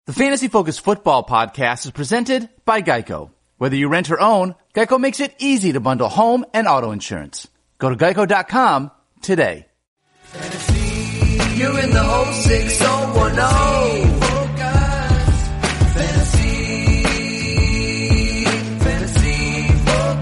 The Fantasy Focus Football Podcast is presented by Geico. Whether you rent or own, Geico makes it easy to bundle home and auto insurance. Go to geico.com today. Fantasy, you're in the 06010. Fantasy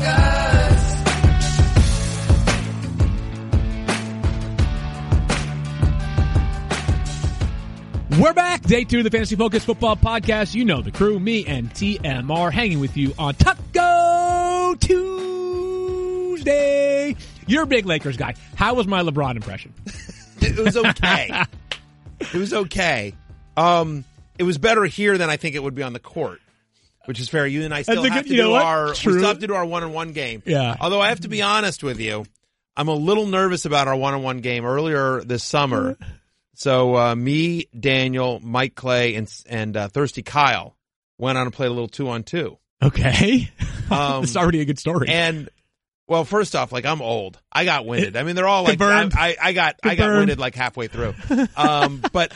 Focus. We're back. Day 2 of the Fantasy Focus Football Podcast. You know the crew, me and TMR, hanging with you on Taco Tuesday. You're a big Lakers guy. How was my LeBron impression? It was okay. It was okay. It was better here than I think it would be on the court, which is fair. You and I still have to do our one-on-one game. Yeah. Although I have to be honest with you, I'm a little nervous about our one-on-one game earlier this summer. So me, Daniel, Mike Clay, and Thirsty Kyle went on and played a little 2-on-2. Okay. It's already a good story. And well, first off, like I'm old. I got winded. I mean, they're all like I got winded like halfway through. But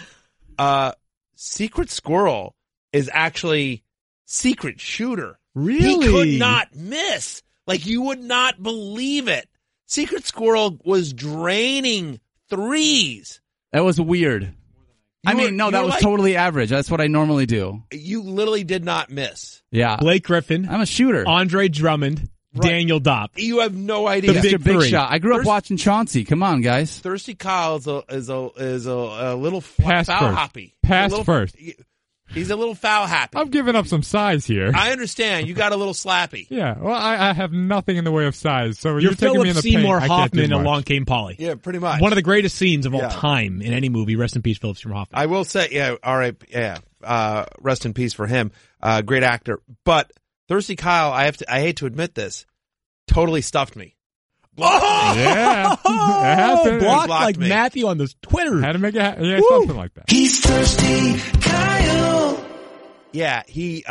Secret Squirrel is actually secret shooter. Really? He could not miss. Like you would not believe it. Secret Squirrel was draining threes. That was weird. That was totally average. That's what I normally do. You literally did not miss. Yeah. Blake Griffin. I'm a shooter. Andre Drummond. Right. Daniel Dopp. You have no idea. Mr. Big Shot. I grew up watching Chauncey. Come on, guys. Thirsty Kyle is a little Pass foul first. hoppy. Pass first. He's a little foul happy. I'm giving up some size here. I understand. You got a little slappy. Yeah. Well, I have nothing in the way of size. So You're taking Philip me in the Seymour paint. Hoffman. Along came Polly. Yeah, pretty much. One of the greatest scenes of all time in any movie. Rest in peace, Philip Seymour Hoffman. I will say, yeah, all right, yeah. Rest in peace for him. Great actor. But Thirsty Kyle, I hate to admit this, totally stuffed me. Oh, yeah. Blocked like me. Matthew on this Twitter. Had to make it, something like that. He's Thirsty Kyle. Yeah, we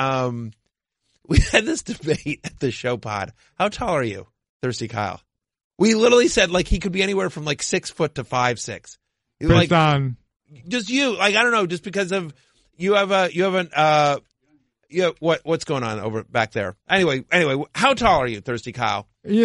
had this debate at the show pod. How tall are you, Thirsty Kyle? We literally said like he could be anywhere from like 6 foot to 5'6". Based on just you, like I don't know, just because of what's going on over back there. Anyway, how tall are you, Thirsty Kyle?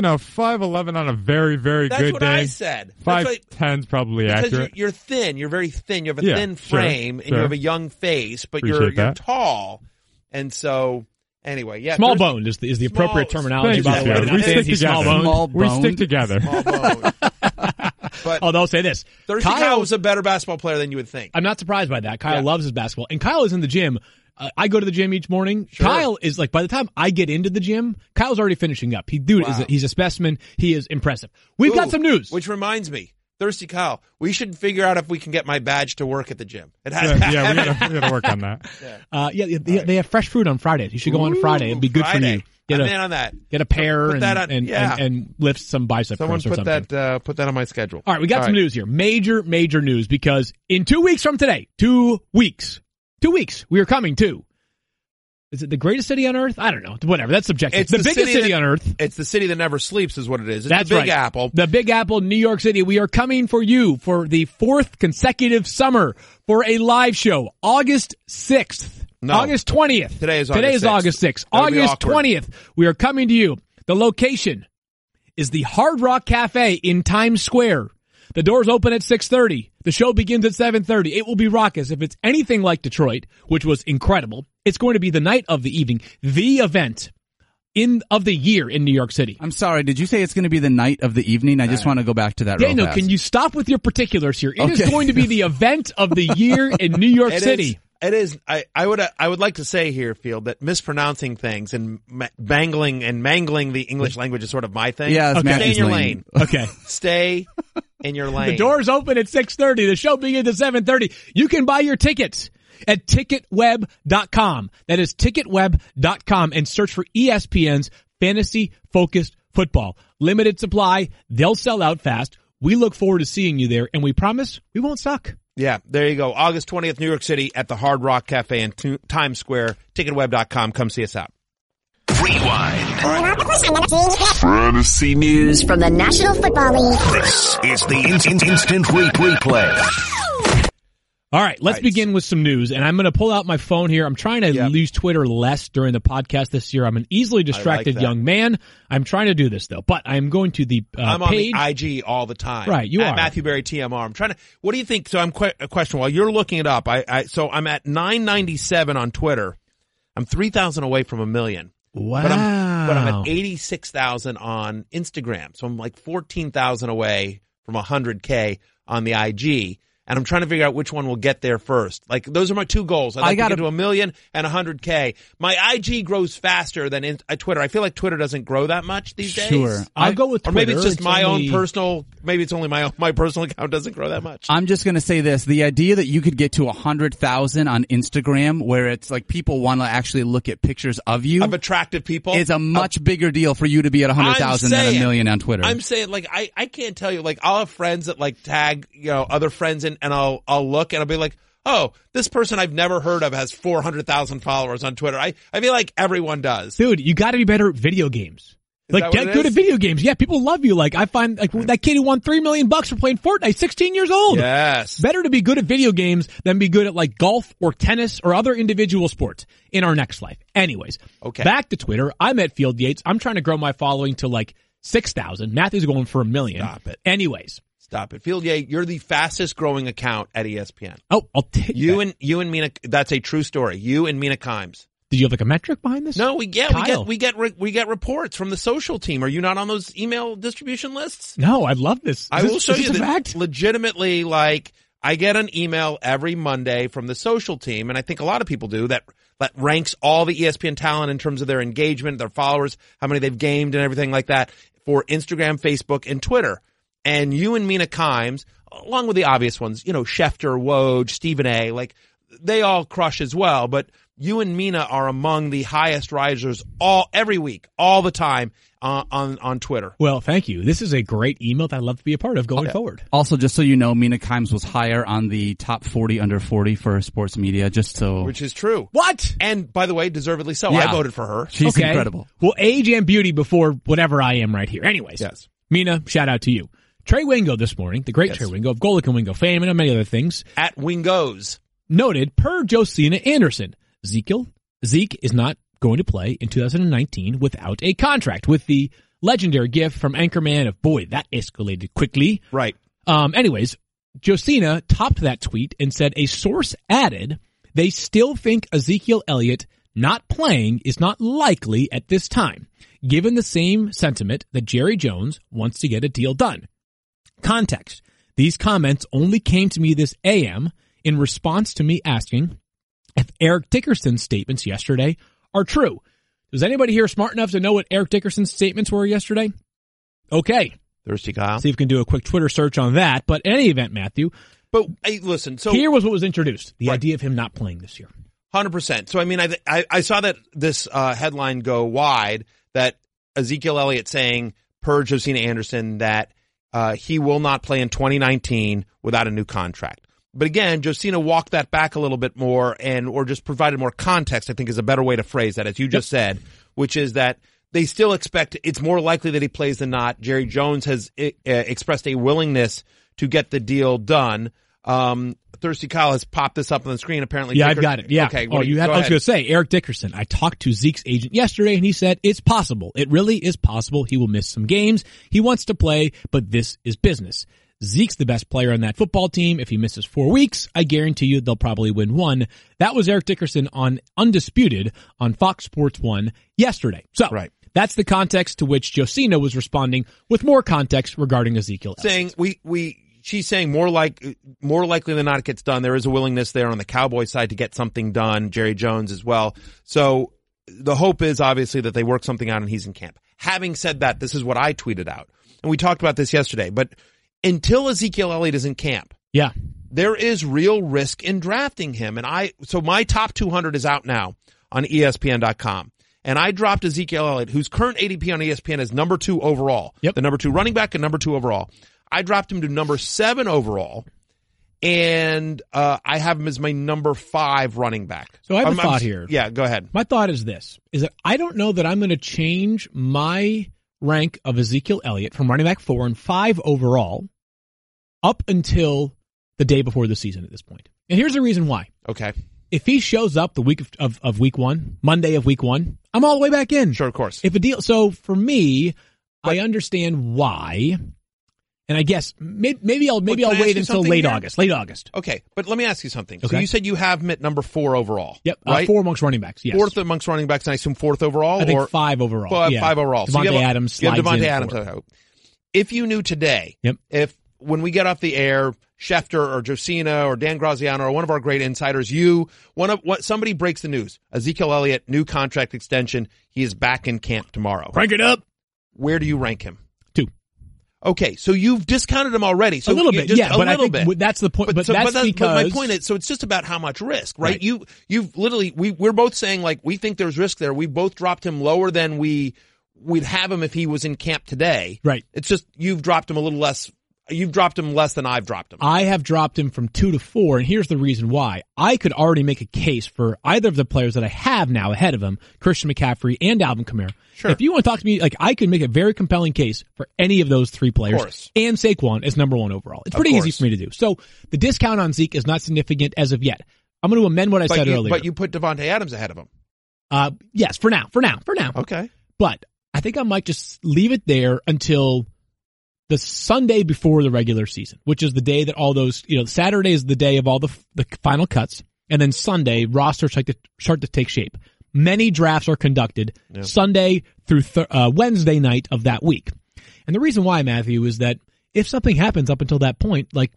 5'11" on a very, very That's good what day. I said. 5'10's probably accurate. You're thin. You're very thin. You have a thin frame, and you have a young face, but you're tall. And so, anyway, yeah. Small boned is the appropriate terminology. By the way, we stick together. We stick together. Small boned. But I'll say this: Thirsty Kyle was a better basketball player than you would think. I'm not surprised by that. Kyle loves his basketball, and Kyle is in the gym. I go to the gym each morning. Sure. Kyle is like, by the time I get into the gym, Kyle's already finishing up. He's a specimen. He is impressive. We've got some news. Which reminds me, Thirsty Kyle, we should figure out if we can get my badge to work at the gym. We gotta work on that. They have fresh fruit on Fridays. You should go on Friday. It'd be good for you. I'm in on that. Get a pear and lift some bicep Someone curls or something. Put that on my schedule. All right, we got some news here. Major news, because in 2 weeks from today, 2 weeks, we are coming to, is it the greatest city on earth? I don't know. Whatever. That's subjective. It's the biggest city on earth. It's the city that never sleeps is what it is. It's That's the Big right. Apple. The Big Apple, New York City. We are coming for you for the 4th consecutive summer for a live show, August 6th. No. August 20th. Today is August 6th. August 20th. We are coming to you. The location is the Hard Rock Cafe in Times Square. The doors open at 6:30. The show begins at 7:30. It will be raucous. If it's anything like Detroit, which was incredible, it's going to be the night of the evening, the event of the year in New York City. I'm sorry, did you say it's going to be the night of the evening? I just want to go back to that real Daniel, fast. can you stop with your particulars here? It is going to be the event of the year in New York City. It is. I would like to say here, Field, that mispronouncing things and mangling the English language is sort of my thing. Yeah, stay in your lane. Okay, stay in your lane. The doors open at 6:30. The show begins at 7:30. You can buy your tickets at ticketweb.com. That is ticketweb.com, and search for ESPN's Fantasy Focused Football. Limited supply. They'll sell out fast. We look forward to seeing you there, and we promise we won't suck. Yeah, there you go. August 20th, New York City at the Hard Rock Cafe in Times Square. Ticketweb.com. Come see us out. Rewind. Fantasy news from the National Football League. This is the instant replay. All right, let's begin with some news, and I'm going to pull out my phone here. I'm trying to use Twitter less during the podcast this year. I'm an easily distracted young man. I'm trying to do this, though, but I'm going to the I'm page. on the IG all the time. Right, you are. Matthew Berry TMR. I'm trying to, what do you think? So I'm a question while you're looking it up. So I'm at 997 on Twitter. I'm 3,000 away from 1 million. Wow. But I'm at 86,000 on Instagram. So I'm like 14,000 away from 100K on the IG. And I'm trying to figure out which one will get there first. Like, those are my two goals. I'd like to get to 1 million and 100K. My IG grows faster than Twitter. I feel like Twitter doesn't grow that much these days. Sure. I'll go with Twitter. Or maybe it's just my own personal, maybe it's only my personal account doesn't grow that much. I'm just going to say this. The idea that you could get to 100,000 on Instagram, where it's like people want to actually look at pictures of you. Of attractive people. Is a much bigger deal for you to be at 100,000 than 1 million on Twitter. I'm saying, like, I can't tell you, like, I'll have friends that, like, tag, other friends in, and I'll look and I'll be like, oh, this person I've never heard of has 400,000 followers on Twitter. I feel like everyone does. Dude, you got to be better at video games. Like, get good at video games. Yeah, people love you. Like, I find, like, that kid who won $3 million for playing Fortnite, 16 years old. Yes. Better to be good at video games than be good at, like, golf or tennis or other individual sports in our next life. Anyways. Okay. Back to Twitter. I'm at Field Yates. I'm trying to grow my following to, like, 6,000. Matthew's going for 1 million. Stop it. Anyways. Stop it. Field Yates, you're the fastest growing account at ESPN. Oh, I'll take you and Mina, that's a true story. You and Mina Kimes. Did you have like a metric behind this? No, we get reports from the social team. Are you not on those email distribution lists? No, I love this. I will show you the fact. Legitimately, like, I get an email every Monday from the social team, and I think a lot of people do, that ranks all the ESPN talent in terms of their engagement, their followers, how many they've gamed and everything like that for Instagram, Facebook, and Twitter. And you and Mina Kimes, along with the obvious ones, Schefter, Woj, Stephen A., like, they all crush as well. But you and Mina are among the highest risers every week, all the time on Twitter. Well, thank you. This is a great email that I'd love to be a part of going forward. Also, just so you know, Mina Kimes was higher on the top 40 under 40 for sports media, Which is true. What? And, by the way, deservedly so. Yeah. I voted for her. She's incredible. Well, age and beauty before whatever I am right here. Anyways. Yes. Mina, shout out to you. Trey Wingo this morning, the great Trey Wingo of Golic and Wingo fame and many other things. At Wingos. Noted per Josina Anderson, Zeke is not going to play in 2019 without a contract, with the legendary gif from Anchorman of, boy, that escalated quickly. Right. Anyways, Josina topped that tweet and said a source added, they still think Ezekiel Elliott not playing is not likely at this time, given the same sentiment that Jerry Jones wants to get a deal done. Context. These comments only came to me this AM in response to me asking if Eric Dickerson's statements yesterday are true. Was anybody here smart enough to know what Eric Dickerson's statements were yesterday? Okay. Thirsty Kyle. See if we can do a quick Twitter search on that. But in any event, Matthew. But hey, listen, so here was what was introduced. The idea of him not playing this year. 100%. So, I mean, I saw that this headline go wide, that Ezekiel Elliott saying, per Josina Anderson, that he will not play in 2019 without a new contract. But again, Josina walked that back a little bit more or just provided more context, I think is a better way to phrase that, as you just said, which is that they still expect it's more likely that he plays than not. Jerry Jones has expressed a willingness to get the deal done. Thirsty Kyle has popped this up on the screen. Apparently, I've got it. Yeah. Okay. I was going to say Eric Dickerson. I talked to Zeke's agent yesterday, and he said it's possible. It really is possible. He will miss some games. He wants to play, but this is business. Zeke's the best player on that football team. If he misses 4 weeks, I guarantee you they'll probably win one. That was Eric Dickerson on Undisputed on Fox Sports 1 yesterday. So that's the context to which Josina was responding with more context regarding Ezekiel. Saying she's saying more likely than not it gets done. There is a willingness there on the Cowboys side to get something done. Jerry Jones as well. So the hope is obviously that they work something out and he's in camp. Having said that, this is what I tweeted out. And we talked about this yesterday, but until Ezekiel Elliott is in camp, there is real risk in drafting him. And so my top 200 is out now on ESPN.com. And I dropped Ezekiel Elliott, whose current ADP on ESPN is number 2 overall. The number 2 running back and number 2 overall. I dropped him to number 7 overall. And I have him as my number 5 running back. So I have a thought here. Yeah, go ahead. My thought is this, is that I don't know that I'm going to change my rank of Ezekiel Elliott from running back 4 and 5 overall up until the day before the season at this point. And here's the reason why. Okay. If he shows up the week of week one, Monday of week one, I'm all the way back in. Sure, of course. So for me, I understand why. And I guess maybe I'll wait until late August. Late August. Okay, but let me ask you something. Okay. So you said you have him at number 4 overall. Yep, right? 4 amongst running backs. Yes, 4th amongst running backs, and I assume 4th overall. I think 5 overall. 5 overall. Devontae Adams slides in. Devontae Adams. If you knew today, if when we get off the air, Schefter or Josina or Dan Graziano or one of our great insiders, somebody breaks the news. Ezekiel Elliott, new contract extension. He is back in camp tomorrow. Rank it up. Where do you rank him? 2. Okay, so you've discounted him already. So a little bit, yeah, but I think that's the point. But my point is, so it's just about how much risk, right? You've literally, we're both saying like we think there's risk there. We both dropped him lower than we'd have him if he was in camp today. Right. It's just you've dropped him a little less. You've dropped him less than I've dropped him. I have dropped him from 2 to 4, and here's the reason why. I could already make a case for either of the players that I have now ahead of him, Christian McCaffrey and Alvin Kamara. Sure. If you want to talk to me, like I could make a very compelling case for any of those 3 players, and Saquon as number 1 overall. It's pretty easy for me to do. So the discount on Zeke is not significant as of yet. I'm going to amend what I said earlier. But you put Devontae Adams ahead of him. Yes, for now. Okay. But I think I might just leave it there until the Sunday before the regular season, which is the day that all those, Saturday is the day of all the final cuts, and then Sunday rosters start to take shape. Many drafts are conducted Sunday through Wednesday night of that week. And the reason why, Matthew, is that if something happens up until that point, like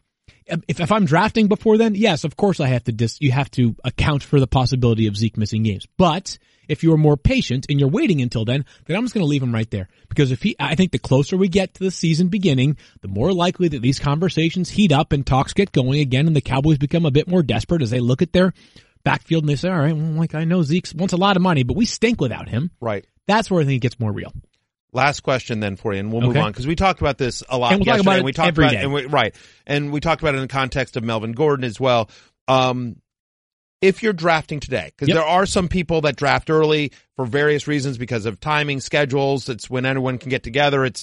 if I'm drafting before then, yes, of course you have to account for the possibility of Zeke missing games. But if you're more patient and you're waiting until then I'm just going to leave him right there. Because I think the closer we get to the season beginning, the more likely that these conversations heat up and talks get going again, and the Cowboys become a bit more desperate as they look at their backfield and they say, all right, well, I know Zeke wants a lot of money, but we stink without him. Right. That's where I think it gets more real. Last question then for you, and we'll move on, because we talked about this a lot and we'll yesterday. Talk about it every day. And we talked about it in the context of Melvin Gordon as well. If you're drafting today, because there are some people that draft early for various reasons because of timing, schedules, it's when anyone can get together. It's,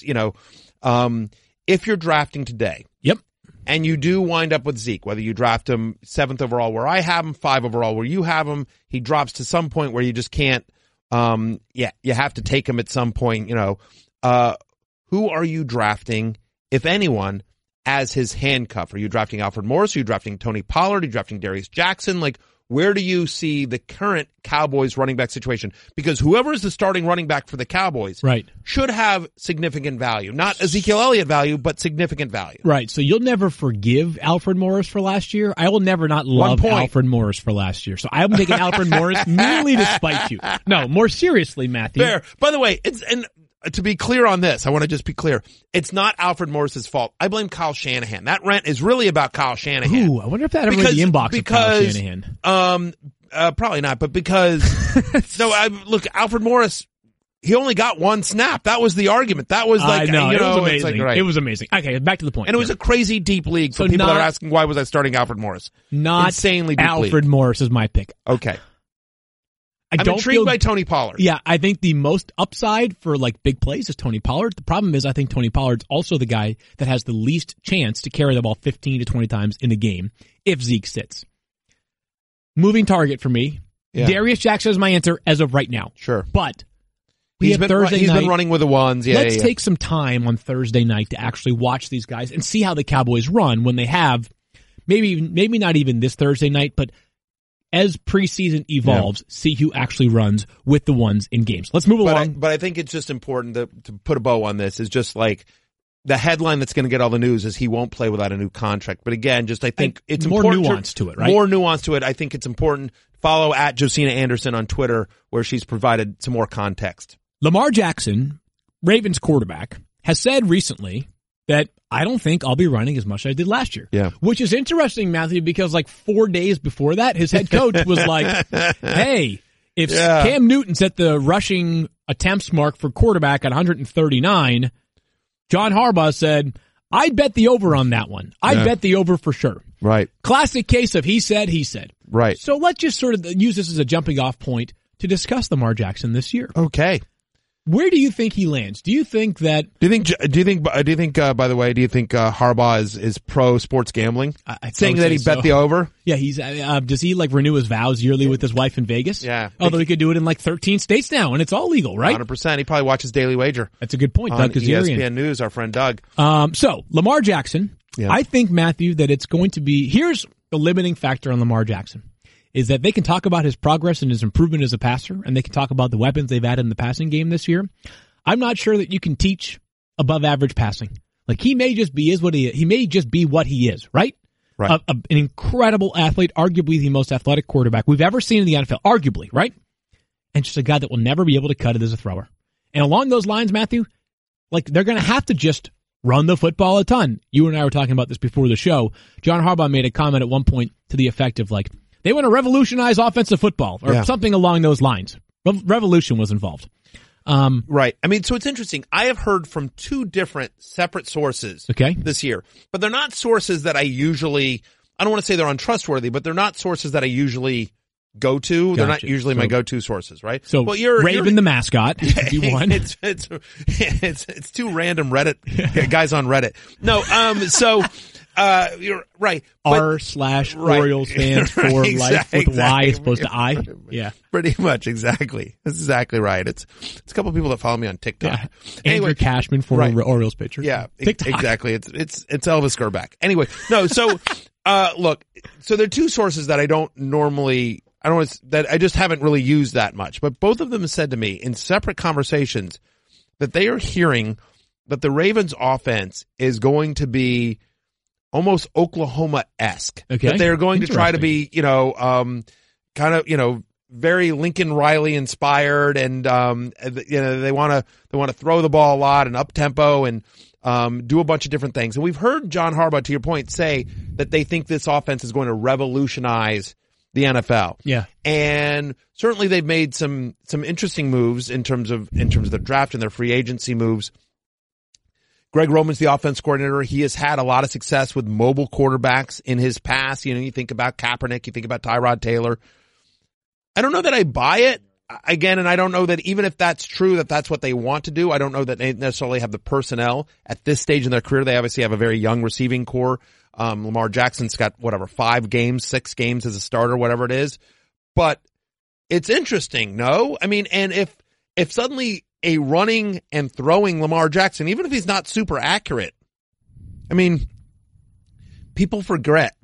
if you're drafting today. And you do wind up with Zeke, whether you draft him 7th overall where I have him, 5 overall where you have him, he drops to some point where you just can't, you have to take him at some point, who are you drafting, if anyone, as his handcuff? Are you drafting Alfred Morris? Are you drafting Tony Pollard? Are you drafting Darius Jackson? Like, where do you see the current Cowboys running back situation? Because whoever is the starting running back for the Cowboys should have significant value. Not Ezekiel Elliott value, but significant value. Right. So you'll never forgive Alfred Morris for last year. I will never not love Alfred Morris for last year. So I'm taking Alfred Morris merely to spite you. No, more seriously, Matthew. Fair. By the way, to be clear on this, I want to just be clear. It's not Alfred Morris's fault. I blame Kyle Shanahan. That rent is really about Kyle Shanahan. Ooh, I wonder if that ever read the inbox of Kyle Shanahan. Probably not, but because look, Alfred Morris, he only got 1 snap. That was the argument. That was like, it was amazing. It's like, right. It was amazing. Okay, back to the point. And it was a crazy deep league for people that are asking why was I starting Alfred Morris? Not insanely deep Alfred league. Morris is my pick. Okay. I'm intrigued by Tony Pollard. Yeah, I think the most upside for like big plays is Tony Pollard. The problem is I think Tony Pollard's also the guy that has the least chance to carry the ball 15 to 20 times in a game if Zeke sits. Moving target for me. Yeah. Darius Jackson is my answer as of right now. Sure. But he's been running with the ones. Yeah, let's take some time on Thursday night to actually watch these guys and see how the Cowboys run when they have maybe not even this Thursday night, but as preseason evolves, see who actually runs with the ones in games. Let's move along. But I think it's just important to put a bow on this. Is just like the headline that's going to get all the news is he won't play without a new contract. But again, I think it's more important nuance to it, right? More nuance to it. I think it's important. Follow at Josina Anderson on Twitter, where she's provided some more context. Lamar Jackson, Ravens quarterback, has said recently that I don't think I'll be running as much as I did last year. Yeah. Which is interesting, Matthew, because like 4 days before that, his head coach was like, hey, if Cam Newton's at the rushing attempts mark for quarterback at 139, John Harbaugh said, I'd bet the over on that one. I'd bet the over for sure. Right. Classic case of he said. Right. So let's just sort of use this as a jumping off point to discuss Lamar Jackson this year. Okay. Where do you think he lands? Do you think that? Do you think? By the way, do you think Harbaugh is pro sports gambling? I saying that he bet the over. Yeah, he's. Does he like renew his vows yearly with his wife in Vegas? Yeah. Although he could do it in like 13 states now, and it's all legal, right? 100%. He probably watches Daily Wager. That's a good point, Doug. ESPN News, our friend Doug. So Lamar Jackson. Yeah. I think, Matthew, that it's going to be. Here's the limiting factor on Lamar Jackson. Is that they can talk about his progress and his improvement as a passer, and they can talk about the weapons they've added in the passing game this year. I'm not sure that you can teach above average passing. Like, he may just be what he is. He may just be what he is, right? Right. An incredible athlete, arguably the most athletic quarterback we've ever seen in the NFL, arguably, right? And just a guy that will never be able to cut it as a thrower. And along those lines, Matthew, like, they're going to have to just run the football a ton. You and I were talking about this before the show. John Harbaugh made a comment at one point to the effect of, like, they want to revolutionize offensive football or something along those lines. Revolution was involved. Right. I mean, so it's interesting. I have heard from two different separate sources this year, but they're not sources that I don't want to say they're untrustworthy, but they're not sources that I usually go to. Gotcha. They're not usually my go-to sources, right? So, well, Raven the mascot, if you want. It's two random Reddit guys on Reddit. No, you're right. R/Orioles fans for life with Y as opposed to I. Yeah. Pretty much. Exactly. That's exactly right. It's a couple of people that follow me on TikTok. Yeah. Anyway, Andrew Cashman, former Orioles pitcher. Yeah. Exactly. It's Elvis Gerback. Anyway, no, so, look, so there are two sources that that I just haven't really used that much, but both of them have said to me in separate conversations that they are hearing that the Ravens offense is going to be almost Oklahoma-esque. Okay. That they're going to try to be, very Lincoln Riley inspired, and they want to throw the ball a lot and up tempo and do a bunch of different things. And we've heard John Harbaugh, to your point, say that they think this offense is going to revolutionize the NFL. Yeah. And certainly they've made some interesting moves in terms of the draft and their free agency moves. Greg Roman's the offense coordinator. He has had a lot of success with mobile quarterbacks in his past. You think about Kaepernick, you think about Tyrod Taylor. I don't know that I buy it again, and I don't know that even if that's true, that that's what they want to do. I don't know that they necessarily have the personnel at this stage in their career. They obviously have a very young receiving core. Lamar Jackson's got 6 games as a starter, whatever it is. But it's interesting, no? I mean, and if suddenly a running and throwing Lamar Jackson, even if he's not super accurate, I mean, people forget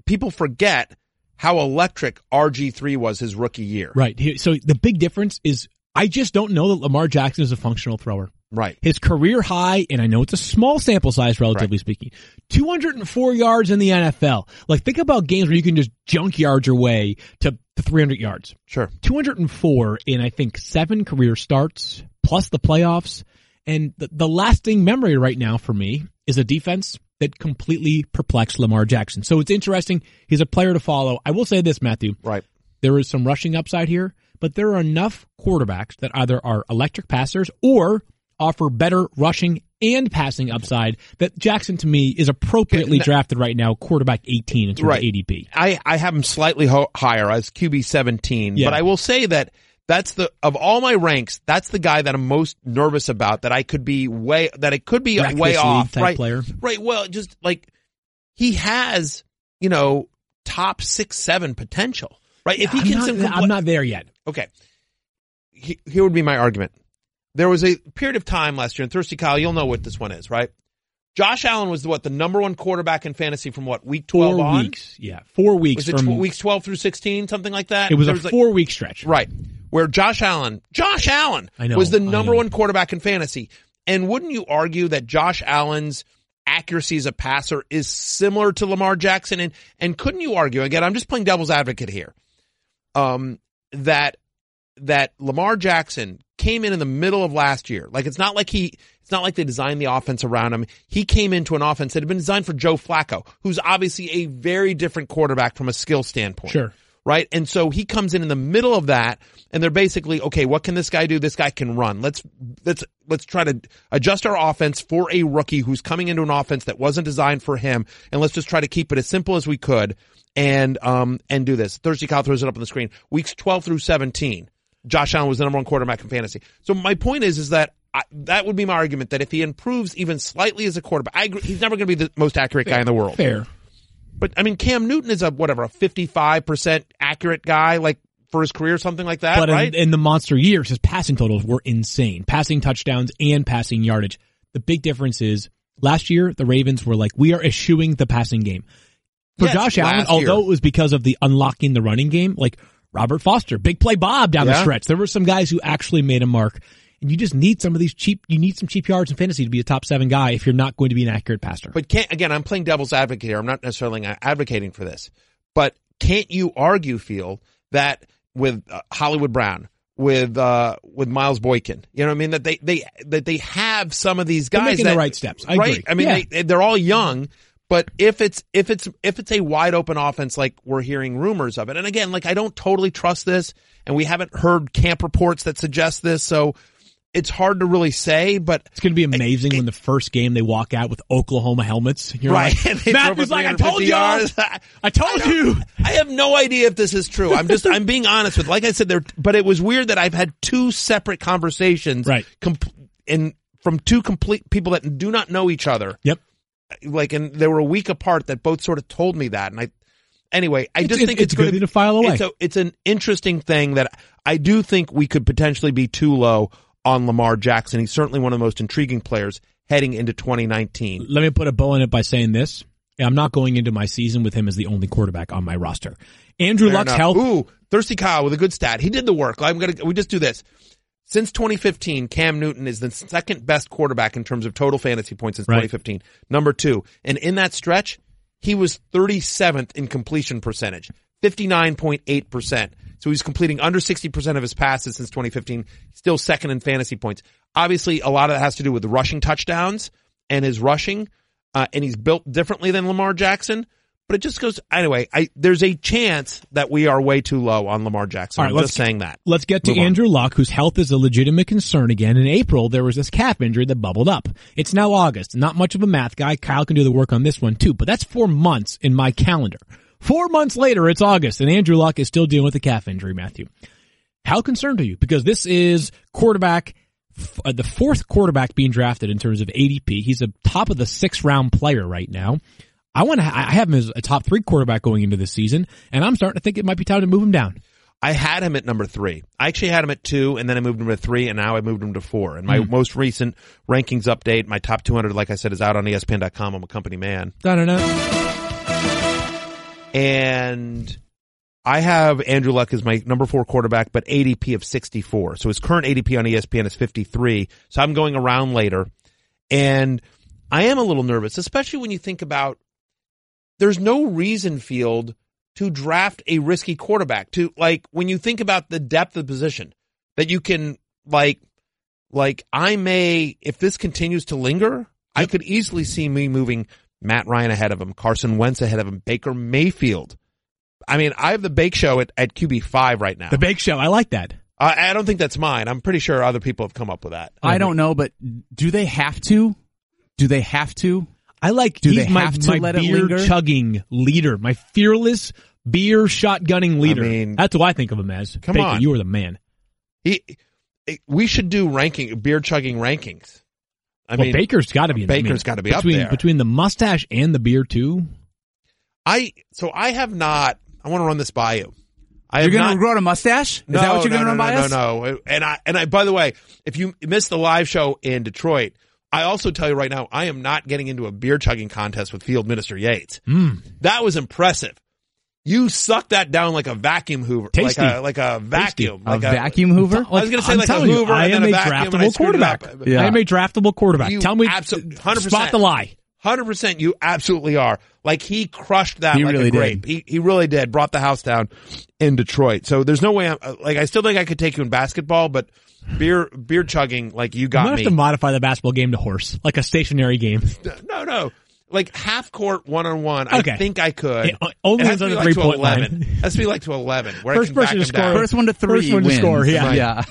how electric RG3 was his rookie year. Right. So the big difference is I just don't know that Lamar Jackson is a functional thrower. Right. His career high, and I know it's a small sample size, relatively speaking, 204 yards in the NFL. Like, think about games where you can just junkyard your way to 300 yards. Sure. 204 in, I think, 7 career starts, plus the playoffs. And the lasting memory right now for me is a defense that completely perplexed Lamar Jackson. So it's interesting. He's a player to follow. I will say this, Matthew. Right. There is some rushing upside here, but there are enough quarterbacks that either are electric passers or offer better rushing and passing upside that Jackson, to me, is appropriately drafted right now, quarterback 18 in terms of ADP. I have him slightly higher as QB 17, but I will say that of all my ranks, that's the guy that I'm most nervous about, that it could be way off, right? Player. Right. Well, just like he has, top 6-7 potential, right? Yeah, I'm not there yet. Okay. Here would be my argument. There was a period of time last year, and Thirsty Kyle, you'll know what this one is, right? Josh Allen was the number one quarterback in fantasy from week 12 4 on? Weeks. Yeah, 4 weeks. Was it weeks 12 through 16, something like that? It was a 4-week stretch. Right. Where Josh Allen was the number one quarterback in fantasy. And wouldn't you argue that Josh Allen's accuracy as a passer is similar to Lamar Jackson? And couldn't you argue, again, I'm just playing devil's advocate here, that Lamar Jackson came in the middle of last year. Like, it's not like they designed the offense around him. He came into an offense that had been designed for Joe Flacco, who's obviously a very different quarterback from a skill standpoint. Sure. Right? And so he comes in the middle of that, and they're basically, okay, what can this guy do? This guy can run. Let's try to adjust our offense for a rookie who's coming into an offense that wasn't designed for him, and let's just try to keep it as simple as we could and do this. Thirsty Kyle throws it up on the screen. Weeks 12 through 17. Josh Allen was the number one quarterback in fantasy. So my point is that that would be my argument, that if he improves even slightly as a quarterback, I agree, he's never going to be the most accurate guy in the world. Fair. But, I mean, Cam Newton is a 55% accurate guy, like, for his career, something like that, but right? in the monster years, his passing totals were insane. Passing touchdowns and passing yardage. The big difference is, last year, the Ravens were like, we are eschewing the passing game. For Josh Allen, although it was because of the unlocking the running game, like Robert Foster, Big Play Bob down the stretch. There were some guys who actually made a mark. And you just need some cheap yards in fantasy to be a top 7 guy if you're not going to be an accurate passer. But again, I'm playing devil's advocate here. I'm not necessarily advocating for this. But can't you argue, Field, that with Hollywood Brown, with Miles Boykin, you know what I mean? That they have some of these guys they're making the right steps. I agree. I mean, they're all young. But if it's a wide open offense, like we're hearing rumors of it, and again, like I don't totally trust this, and we haven't heard camp reports that suggest this, so it's hard to really say. But it's going to be amazing when the first game they walk out with Oklahoma helmets. You're right? Like, Matthew's like, I told you, I told you. I have no idea if this is true. I'm being honest with. Like I said, but it was weird that I've had 2 separate conversations, right? From 2 complete people that do not know each other. Yep. Like, and they were a week apart that both sort of told me that. And I just think it's good to file away. It's an interesting thing that I do think we could potentially be too low on Lamar Jackson. He's certainly one of the most intriguing players heading into 2019. Let me put a bow on it by saying this. I'm not going into my season with him as the only quarterback on my roster. Andrew Luck's health. Ooh, Thirsty Kyle with a good stat. He did the work. We just do this. Since 2015, Cam Newton is the second best quarterback in terms of total fantasy points since 2015. Number 2. And in that stretch, he was 37th in completion percentage, 59.8%. So he's completing under 60% of his passes since 2015, still second in fantasy points. Obviously, a lot of that has to do with the rushing touchdowns and his rushing, and he's built differently than Lamar Jackson. But it just goes, anyway, there's a chance that we are way too low on Lamar Jackson. I'm just saying that. Let's get to Andrew Luck, whose health is a legitimate concern again. In April, there was this calf injury that bubbled up. It's now August. Not much of a math guy. Kyle can do the work on this one too, but that's 4 months in my calendar. 4 months later, it's August, and Andrew Luck is still dealing with a calf injury, Matthew. How concerned are you? Because this is quarterback, the 4th quarterback being drafted in terms of ADP. He's a top of the 6th round player right now. I have him as a top 3 quarterback going into this season, and I'm starting to think it might be time to move him down. I had him at number 3. I actually had him at 2, and then I moved him to 3, and now I moved him to 4. And my most recent rankings update, my top 200, like I said, is out on ESPN.com. I'm a company man. And I have Andrew Luck as my number 4 quarterback, but ADP of 64. So his current ADP on ESPN is 53. So I'm going around later. And I am a little nervous, especially when you think about there's no reason, Field, to draft a risky quarterback. When you think about the depth of the position, that you can, if this continues to linger, I could easily see me moving Matt Ryan ahead of him, Carson Wentz ahead of him, Baker Mayfield. I mean, I have the Bake Show at QB5 right now. The Bake Show, I like that. I don't think that's mine. I'm pretty sure other people have come up with that. I don't know, but do they have to? I like, he's my beer chugging leader, my fearless beer shotgunning leader. I mean, that's what I think of him as. Come Baker, on. you are the man. We should do beer chugging rankings. I mean, Baker's got to be. Baker's got to be up there. Between the mustache and the beer too. I have not. I want to run this by you. You're going to grow a mustache? Is that what you're going to run by us? No. And I. By the way, if you missed the live show in Detroit, I also tell you right now, I am not getting into a beer chugging contest with Field Minister Yates. That was impressive. You sucked that down like a vacuum hoover. Tasty. Like a vacuum. Like a vacuum hoover? I was going to say like a hoover and then a vacuum. I am a draftable quarterback. I am a draftable quarterback. Tell me, 100%. Spot the lie. 100% you absolutely are. Like he crushed that like really a grape. He really did. Brought the house down in Detroit. So there's no way I still think I could take you in basketball, but beer chugging, like you got me. You might have to modify the basketball game to horse, like a stationary game. No. Like half court 1-on-1, okay. I think I could. Only on the 3-point line. Has to be like to 11. Where First I can person to score. First one to 3 First one wins. to score, yeah. Yeah.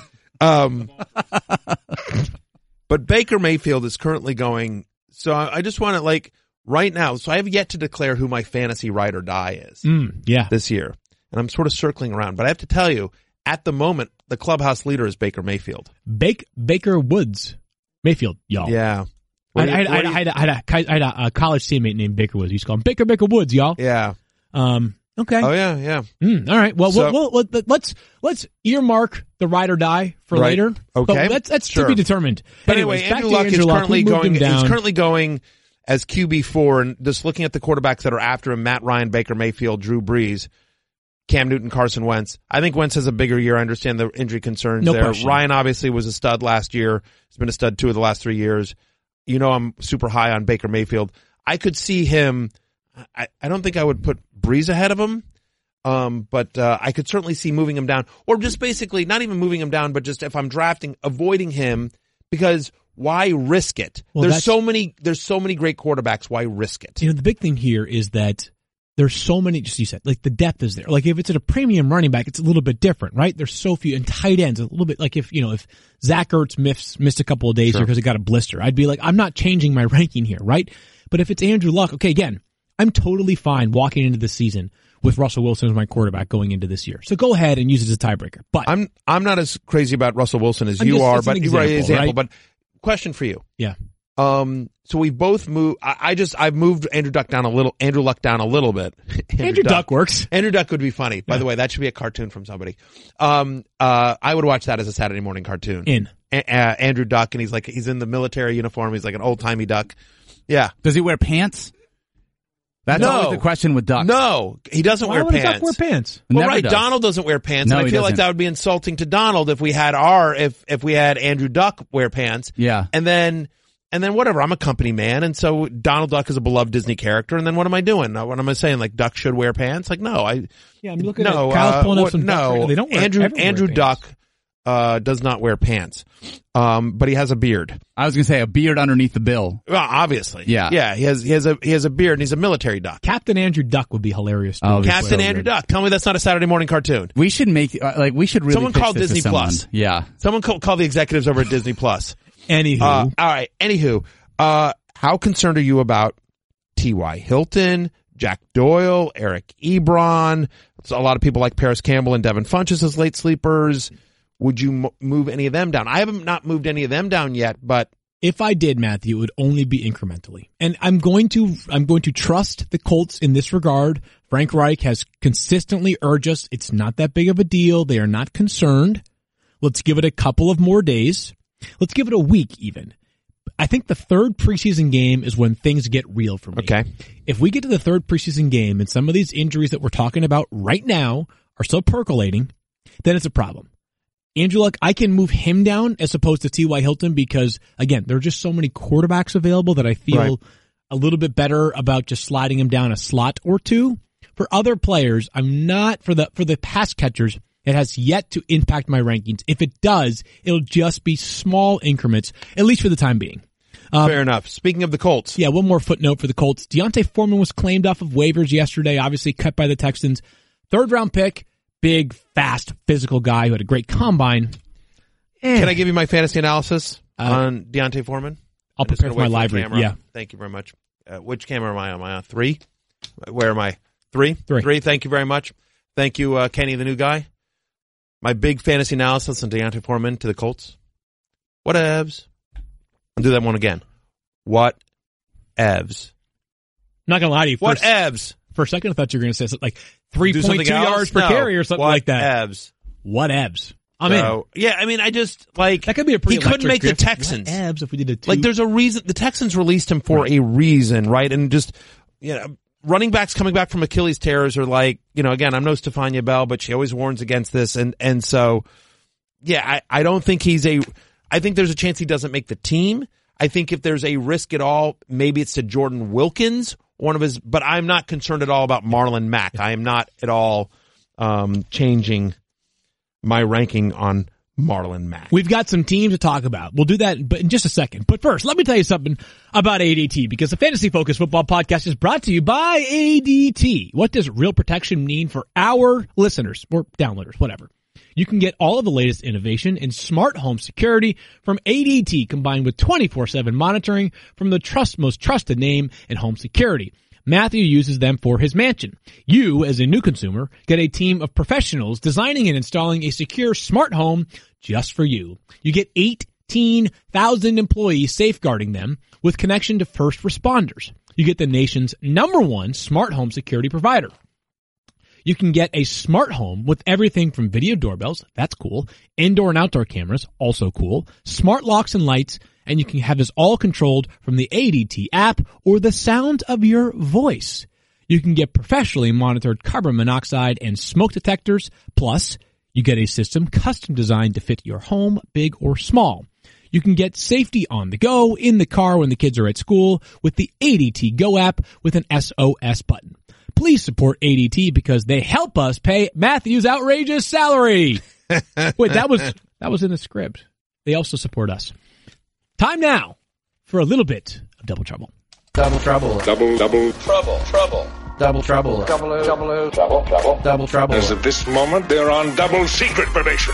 But Baker Mayfield is currently going, so I just want to right now, so I have yet to declare who my fantasy ride or die is this year. And I'm sort of circling around. But I have to tell you, at the moment, the clubhouse leader is Baker Mayfield. Baker Woods. Mayfield, y'all. Yeah. I had a college teammate named Baker Woods. He used to call him Baker Woods, y'all. Yeah. Okay. Oh yeah. All right. Well, let's earmark the ride or die for later. Okay. But that's sure. to be determined. But Anyways, anyway, Andrew Luck is currently going. He's currently going as QB4, and just looking at the quarterbacks that are after him: Matt Ryan, Baker Mayfield, Drew Brees, Cam Newton, Carson Wentz. I think Wentz has a bigger year. I understand the injury concerns there. Question. Ryan obviously was a stud last year. He's been a stud 2 of the last 3 years. I'm super high on Baker Mayfield. I could see him. I don't think I would put Brees ahead of him. But I could certainly see moving him down, or just basically not even moving him down, but just if I'm drafting, avoiding him, because why risk it? Well, there's so many great quarterbacks. Why risk it? The big thing here is that there's so many, just you said, like the depth is there. Like if it's at a premium running back, it's a little bit different, right? There's so few, and tight ends, a little bit like if Zach Ertz missed a couple of days here because he got a blister, I'd be like, I'm not changing my ranking here, right? But if it's Andrew Luck, okay, again, I'm totally fine walking into the season with Russell Wilson as my quarterback going into this year. So go ahead and use it as a tiebreaker. But I'm not as crazy about Russell Wilson as you are, but you're right, example. But question for you. Yeah. So we both moved. I've moved Andrew Luck down a little bit. Andrew Duck works. Andrew Duck would be funny. By the way, that should be a cartoon from somebody. I would watch that as a Saturday morning cartoon. Andrew Duck, and he's in the military uniform. He's like an old timey duck. Yeah. Does he wear pants? That's always the question with Duck. No, he doesn't wear pants. Why would Duck wear pants? Well, right, Donald doesn't wear pants. No, and I feel doesn't. like that would be insulting to Donald if we had Andrew Duck wear pants. Yeah. And then whatever, I'm a company man, and so Donald Duck is a beloved Disney character, and then what am I doing? What am I saying? Like, Duck should wear pants? Like, no, I'm looking at Kyle's pulling up some Duck. They don't wear Andrew Duck does not wear pants. But he has a beard. I was going to say a beard underneath the bill. Well, obviously. Yeah. Yeah, he has a beard, and he's a military duck. Captain Andrew Duck would be hilarious. Captain Andrew Duck. Tell me that's not a Saturday morning cartoon. We should make, we should really someone pitch call this Disney to someone. Plus. Yeah. Someone call the executives over at Disney Plus. Anywho. All right. Anywho. How concerned are you about T.Y. Hilton, Jack Doyle, Eric Ebron? A lot of people like Paris Campbell and Devin Funchess as late sleepers. Would you move any of them down? I haven't not moved any of them down yet, but if I did, Matthew, it would only be incrementally. And I'm going to trust the Colts in this regard. Frank Reich has consistently urged us, it's not that big of a deal. They are not concerned. Let's give it a couple of more days. Let's give it a week even. I think the third preseason game is when things get real for me. Okay. If we get to the third preseason game and some of these injuries that we're talking about right now are still percolating, then it's a problem. Andrew Luck, I can move him down as opposed to T.Y. Hilton because, again, there are just so many quarterbacks available that I feel a little bit better about just sliding him down a slot or two. For other players, I'm not, for the pass catchers, it has yet to impact my rankings. If it does, it'll just be small increments, at least for the time being. Fair enough. Speaking of the Colts. Yeah, one more footnote for the Colts. D'Onta Foreman was claimed off of waivers yesterday, obviously cut by the Texans. 3rd round pick, big, fast, physical guy who had a great combine. Can I give you my fantasy analysis on D'Onta Foreman? I'll prepare for my library. Yeah. Thank you very much. Which camera am I on? Am I on 3? Where am I? 3? 3. Thank you very much. Thank you, Kenny, the new guy. My big fantasy analysis on D'Onta Foreman to the Colts. What evs? I'll do that one again. What evs? Not gonna lie to you. What evs? For a second, I thought you were gonna say something like 3.2 yards per carry or something like that. Evs? What evs? I'm in. Yeah, I mean, I just like that could be a pretty. He couldn't make drift. the Texans. What evs if we did a 2? Like, there's a reason the Texans released him for a reason, right? And just running backs coming back from Achilles tears are like, again, I'm no Stephania Bell, but she always warns against this, and so, yeah, I don't think I think there's a chance he doesn't make the team. I think if there's a risk at all, maybe it's to Jordan Wilkins, but I'm not concerned at all about Marlon Mack. I am not at all changing my ranking on Marlon Mack. We've got some teams to talk about. We'll do that in just a second. But first, let me tell you something about ADT, because the Fantasy Focus Football Podcast is brought to you by ADT. What does real protection mean for our listeners or downloaders, whatever? You can get all of the latest innovation in smart home security from ADT, combined with 24/7 monitoring from the most trusted name in home security. Matthew uses them for his mansion. You, as a new consumer, get a team of professionals designing and installing a secure smart home just for you. You get 8 15,000 employees safeguarding them with connection to first responders. You get the nation's #1 smart home security provider. You can get a smart home with everything from video doorbells, that's cool, indoor and outdoor cameras, also cool, smart locks and lights, and you can have this all controlled from the ADT app or the sound of your voice. You can get professionally monitored carbon monoxide and smoke detectors, plus you get a system custom designed to fit your home, big or small. You can get safety on the go, in the car when the kids are at school, with the ADT Go app with an SOS button. Please support ADT because they help us pay Matthew's outrageous salary. Wait, that was in the script. They also support us. Time now for a little bit of Double Trouble. Double trouble. Double trouble. Double trouble. Double trouble. As of this moment, they're on double secret probation.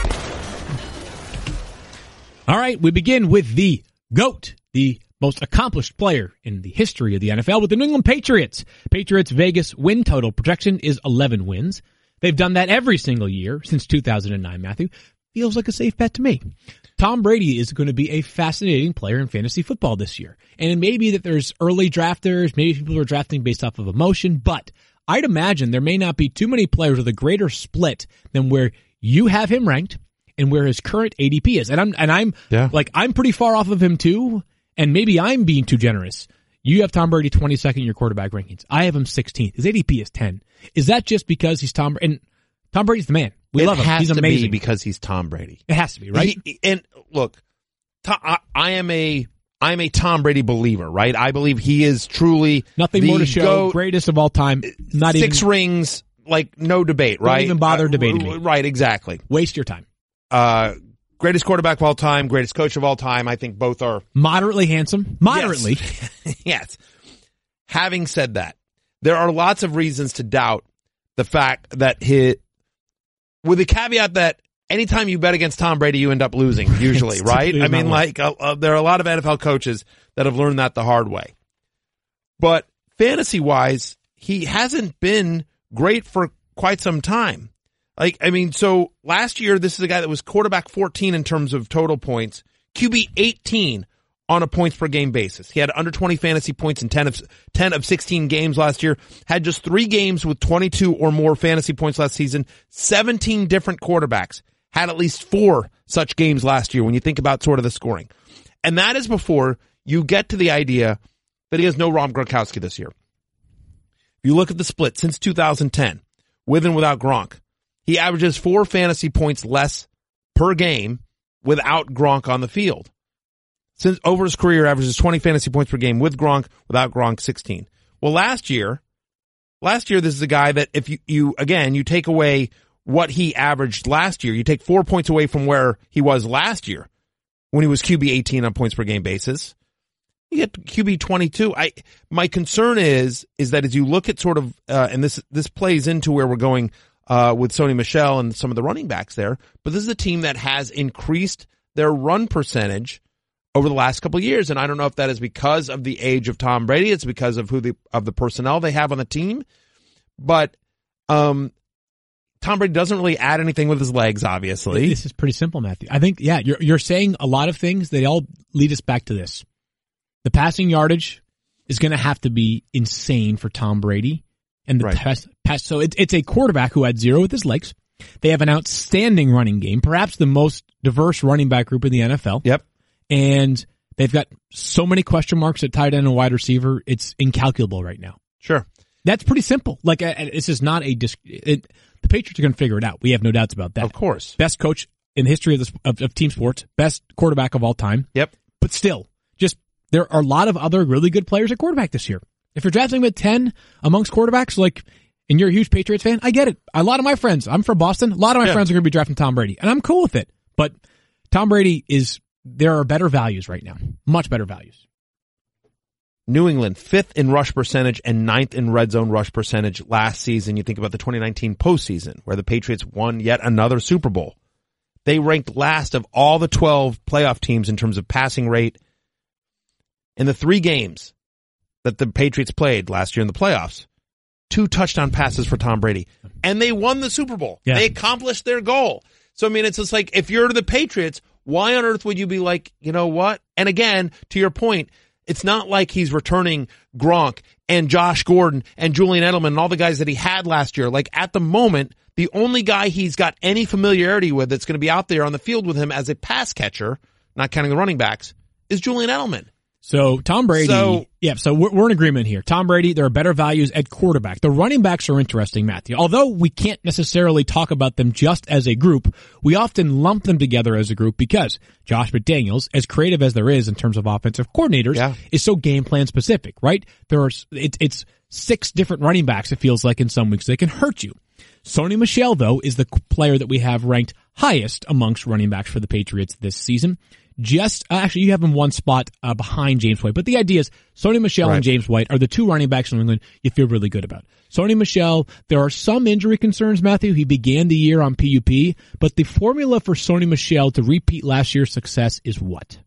All right, we begin with the GOAT, the most accomplished player in the history of the NFL, with the New England Patriots. Patriots' Vegas win total projection is 11 wins. They've done that every single year since 2009, Matthew. Feels like a safe bet to me. Tom Brady is going to be a fascinating player in fantasy football this year. And it may be that there's early drafters, maybe people are drafting based off of emotion, but I'd imagine there may not be too many players with a greater split than where you have him ranked and where his current ADP is. And I'm pretty far off of him too, and maybe I'm being too generous. You have Tom Brady 22nd in your quarterback rankings. I have him 16th. His ADP is 10. Is that just because he's Tom Brady? And Tom Brady's the man. We love him. He's amazing. It has to be because he's Tom Brady. It has to be, right? And look, I am a Tom Brady believer, right? I believe he is truly nothing more to show. Greatest of all time. Not 6 rings, like no debate, right? Don't even bother debating me. Right, exactly. Waste your time. Greatest quarterback of all time, greatest coach of all time. I think both are moderately handsome. Moderately. Yes. Yes. Having said that, there are lots of reasons to doubt the fact that with the caveat that anytime you bet against Tom Brady, you end up losing, usually, right? I mean, there are a lot of NFL coaches that have learned that the hard way. But fantasy-wise, he hasn't been great for quite some time. So last year, this is a guy that was quarterback 14 in terms of total points, QB 18 on a points per game basis. He had under 20 fantasy points in 10 of 16 games last year, had just 3 games with 22 or more fantasy points last season. 17 different quarterbacks had at least 4 such games last year when you think about sort of the scoring. And that is before you get to the idea that he has no Rob Gronkowski this year. If you look at the split since 2010, with and without Gronk, he averages 4 fantasy points less per game without Gronk on the field. Since over his career, averages 20 fantasy points per game with Gronk, without Gronk, 16. Well, last year, this is a guy that if you take away what he averaged last year, you take 4 points away from where he was last year when he was QB 18 on points per game basis. You get QB 22. My concern is that as you look at sort of, and this plays into where we're going, with Sony Michel and some of the running backs there, but this is a team that has increased their run percentage over the last couple of years, and I don't know if that is because of the age of Tom Brady. It's because of the personnel they have on the team. But Tom Brady doesn't really add anything with his legs, obviously. This is pretty simple, Matthew. I think, you're saying a lot of things. They all lead us back to this. The passing yardage is going to have to be insane for Tom Brady. And so it's a quarterback who had 0 with his legs. They have an outstanding running game, perhaps the most diverse running back group in the NFL. Yep. And they've got so many question marks at tight end and wide receiver. It's incalculable right now. Sure. That's pretty simple. This is not the Patriots are going to figure it out. We have no doubts about that. Of course. Best coach in the history of team sports. Best quarterback of all time. Yep. But still, there are a lot of other really good players at quarterback this year. If you're drafting with 10 amongst quarterbacks, and you're a huge Patriots fan, I get it. A lot of my friends, I'm from Boston, a lot of my friends are going to be drafting Tom Brady, and I'm cool with it. But Tom Brady there are better values right now. Much better values. New England, 5th in rush percentage and 9th in red zone rush percentage last season. You think about the 2019 postseason, where the Patriots won yet another Super Bowl. They ranked last of all the 12 playoff teams in terms of passing rate. In the 3 games that the Patriots played last year in the playoffs, 2 touchdown passes for Tom Brady. And they won the Super Bowl. Yeah. They accomplished their goal. So, it's just like, if you're the Patriots, why on earth would you be like, you know what? And again, to your point, it's not like he's returning Gronk and Josh Gordon and Julian Edelman and all the guys that he had last year. Like at the moment, the only guy he's got any familiarity with that's going to be out there on the field with him as a pass catcher, not counting the running backs, is Julian Edelman. So Tom Brady, so we're in agreement here. Tom Brady, there are better values at quarterback. The running backs are interesting, Matthew. Although we can't necessarily talk about them just as a group, we often lump them together as a group because Josh McDaniels, as creative as there is in terms of offensive coordinators, is so game plan specific, right? It's 6 different running backs, it feels like in some weeks they can hurt you. Sony Michel, though, is the player that we have ranked highest amongst running backs for the Patriots this season. Actually, you have him one spot behind James White. But the idea is Sony Michel and James White are the 2 running backs in New England you feel really good about. Sony Michel, there are some injury concerns, Matthew. He began the year on PUP. But the formula for Sony Michel to repeat last year's success is what?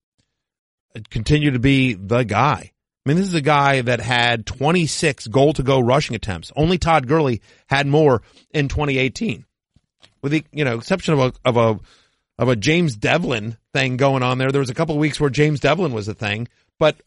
Continue to be the guy. I mean, this is a guy that had 26 goal-to-go rushing attempts. Only Todd Gurley had more in 2018. With the, exception of a James Devlin thing going on there. There was a couple of weeks where James Devlin was a thing, but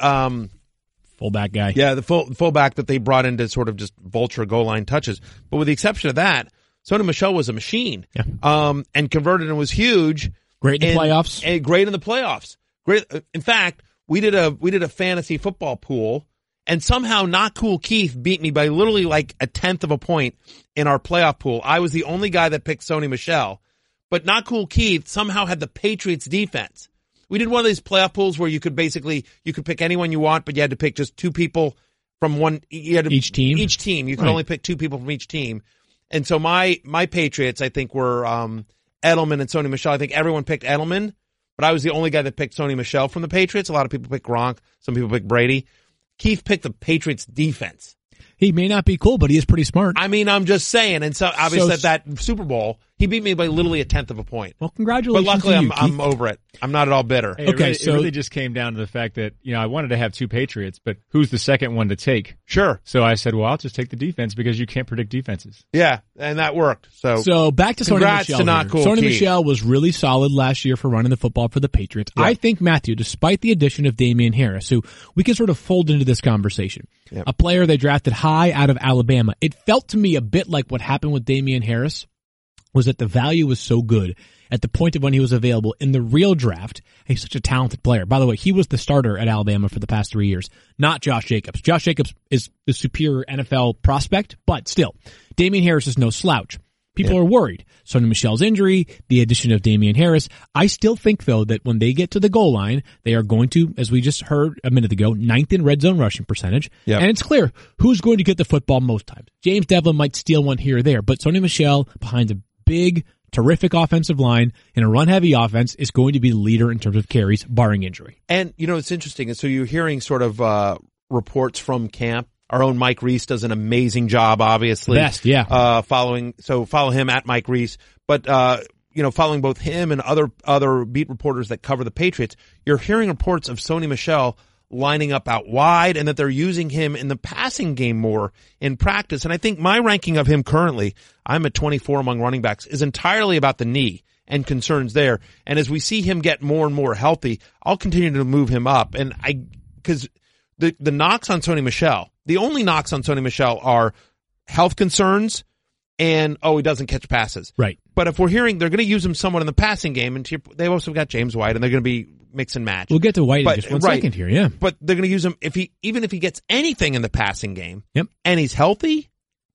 fullback guy. Yeah, the fullback that they brought in to sort of just vulture goal line touches. But with the exception of that, Sony Michel was a machine. Yeah. And converted and was huge. Great in the playoffs. Great in the playoffs. Great. In fact, we did a fantasy football pool, and somehow Not Cool Keith beat me by literally like 1/10 of a point in our playoff pool. I was the only guy that picked Sony Michel. But Not Cool Keith somehow had the Patriots defense. We did one of these playoff pools where you could pick anyone you want, but you had to pick just 2 people from each team. Each team. You could only pick 2 people from each team. And so my Patriots, I think, were Edelman and Sony Michel. I think everyone picked Edelman, but I was the only guy that picked Sony Michel from the Patriots. A lot of people picked Gronk. Some people picked Brady. Keith picked the Patriots defense. He may not be cool, but he is pretty smart. I mean, I'm just saying. And so obviously at that Super Bowl, he beat me by literally 1/10 of a point. Well, congratulations. But luckily, to you, I'm over it. I'm not at all bitter. Hey, it really just came down to the fact that, I wanted to have 2 Patriots, but who's the second one to take? Sure. So I said, well, I'll just take the defense because you can't predict defenses. Yeah, and that worked. So back to Sony Michel. To Not Cool Sony Keith. Michel was really solid last year for running the football for the Patriots. Yeah. I think, Matthew, despite the addition of Damian Harris, who we can sort of fold into this conversation, a player they drafted high out of Alabama, it felt to me a bit like what happened with Damian Harris was that the value was so good at the point of when he was available in the real draft. He's such a talented player. By the way, he was the starter at Alabama for the past 3 years, not Josh Jacobs. Josh Jacobs is the superior NFL prospect, but still, Damian Harris is no slouch. People are worried. Sony Michel's injury, the addition of Damian Harris. I still think, though, that when they get to the goal line, they are going to, as we just heard a minute ago, 9th in red zone rushing percentage. Yep. And it's clear who's going to get the football most times. James Devlin might steal one here or there, but Sony Michel, behind a big, terrific offensive line in a run-heavy offense, is going to be the leader in terms of carries, barring injury. And, it's interesting. And so you're hearing sort of reports from camp. Our own Mike Reese does an amazing job, obviously. Best, yeah. Follow him at Mike Reese. But, following both him and other beat reporters that cover the Patriots, you're hearing reports of Sony Michel lining up out wide and that they're using him in the passing game more in practice. And I think my ranking of him currently, I'm at 24 among running backs, is entirely about the knee and concerns there. And as we see him get more and more healthy, I'll continue to move him up. And because the knocks on Sony Michel, the only knocks on Sony Michel are health concerns and, he doesn't catch passes. Right. But if we're hearing they're going to use him somewhat in the passing game, and they've also got James White, and they're going to be mix and match. We'll get to White in just one second here, yeah. But they're going to use him even if he gets anything in the passing game, yep, and he's healthy,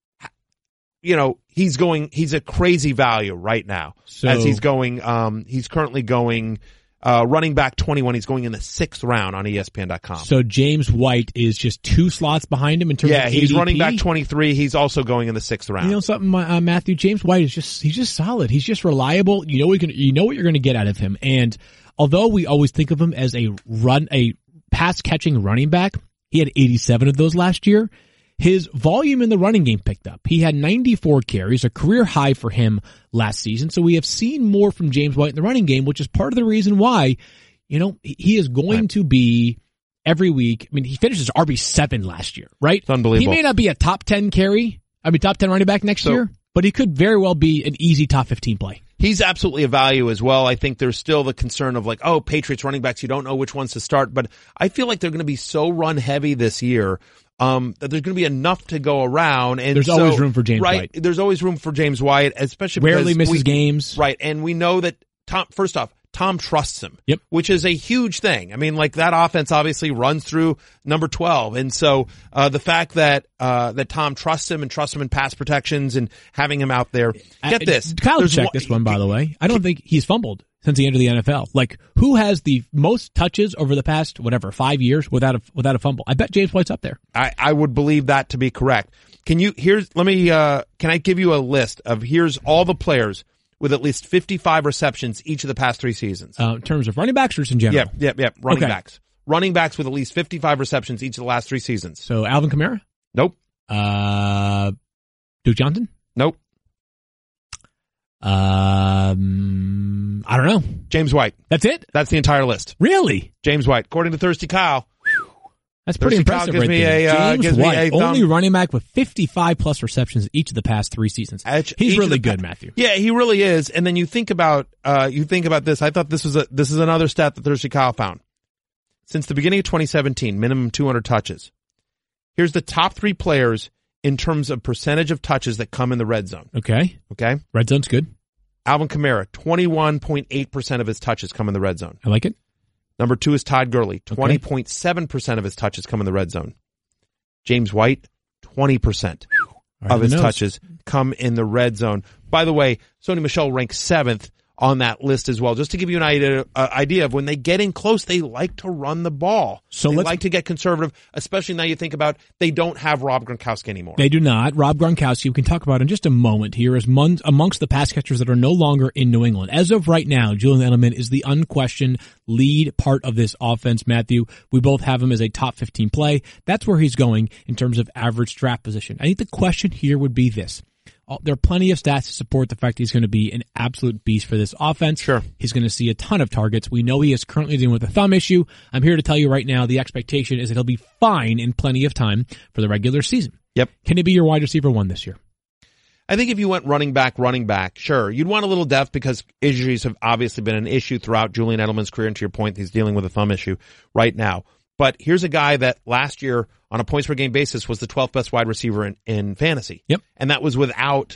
he's a crazy value right now. So, as he's currently going running back 21. He's going in the 6th round on ESPN.com. So James White is just 2 slots behind him in terms of ADP. Yeah, he's running back 23. He's also going in the 6th round. You know something, Matthew? James White he's just solid. He's just reliable. You know what you're going to get out of him. And although we always think of him as a pass catching running back, he had 87 of those last year. His volume in the running game picked up. He had 94 carries, a career high for him last season. So we have seen more from James White in the running game, which is part of the reason why, he is going to be every week. I mean, he finished as RB7 last year, right? It's unbelievable. He may not be a top 10 running back next year, but he could very well be an easy top 15 play. he's absolutely a value as well. I think there's still the concern of like, oh, Patriots running backs, you don't know which ones to start. But I feel like they're going to be so run heavy this year that there's going to be enough to go around. And there's always room for James White. There's always room for James White, especially rarely because misses games. Right. And we know that Tom trusts him, yep, which is a huge thing. I mean, like that offense obviously runs through number 12. And so, the fact that Tom trusts him in pass protections and having him out there, get this. Kyle checked this one, by the way. I don't think he's fumbled since he entered the NFL. Like, who has the most touches over the past, 5 years without a fumble? I bet James White's up there. I would believe that to be correct. Can I give you a list of here's all the players with at least 55 receptions each of the past 3 seasons. In terms of running backs or just in general? Yep. Running backs. Running backs with at least 55 receptions each of the last 3 seasons. So Alvin Kamara? Nope. Duke Johnson? Nope. I don't know. James White. That's it? That's the entire list. Really? James White. According to Thirsty Kyle. That's pretty impressive right there. James White, only running back with 55-plus receptions each of the past 3 seasons. He's really good, Matthew. Yeah, he really is. And then you think about this. I thought this is another stat that Thirsty Kyle found. Since the beginning of 2017, minimum 200 touches. Here's the top 3 players in terms of percentage of touches that come in the red zone. Okay. Red zone's good. Alvin Kamara, 21.8% of his touches come in the red zone. I like it. Number 2 is Todd Gurley. 20.7% of his touches come in the red zone. James White, 20% of his touches come in the red zone. By the way, Sony Michel ranks 7th on that list as well. Just to give you an idea of when they get in close, they like to run the ball. So they like to get conservative, especially now you think about they don't have Rob Gronkowski anymore. They do not. Rob Gronkowski, we can talk about in just a moment here, is amongst the pass catchers that are no longer in New England. As of right now, Julian Edelman is the unquestioned lead part of this offense, Matthew. We both have him as a top 15 play. That's where he's going in terms of average draft position. I think the question here would be this. There are plenty of stats to support the fact that he's going to be an absolute beast for this offense. Sure. He's going to see a ton of targets. We know he is currently dealing with a thumb issue. I'm here to tell you right now, the expectation is that he'll be fine in plenty of time for the regular season. Yep. Can he be your wide receiver 1 this year? I think if you went running back, sure. You'd want a little depth because injuries have obviously been an issue throughout Julian Edelman's career. And to your point, he's dealing with a thumb issue right now. But here's a guy that last year on a points per game basis was the 12th best wide receiver in fantasy. Yep. And that was with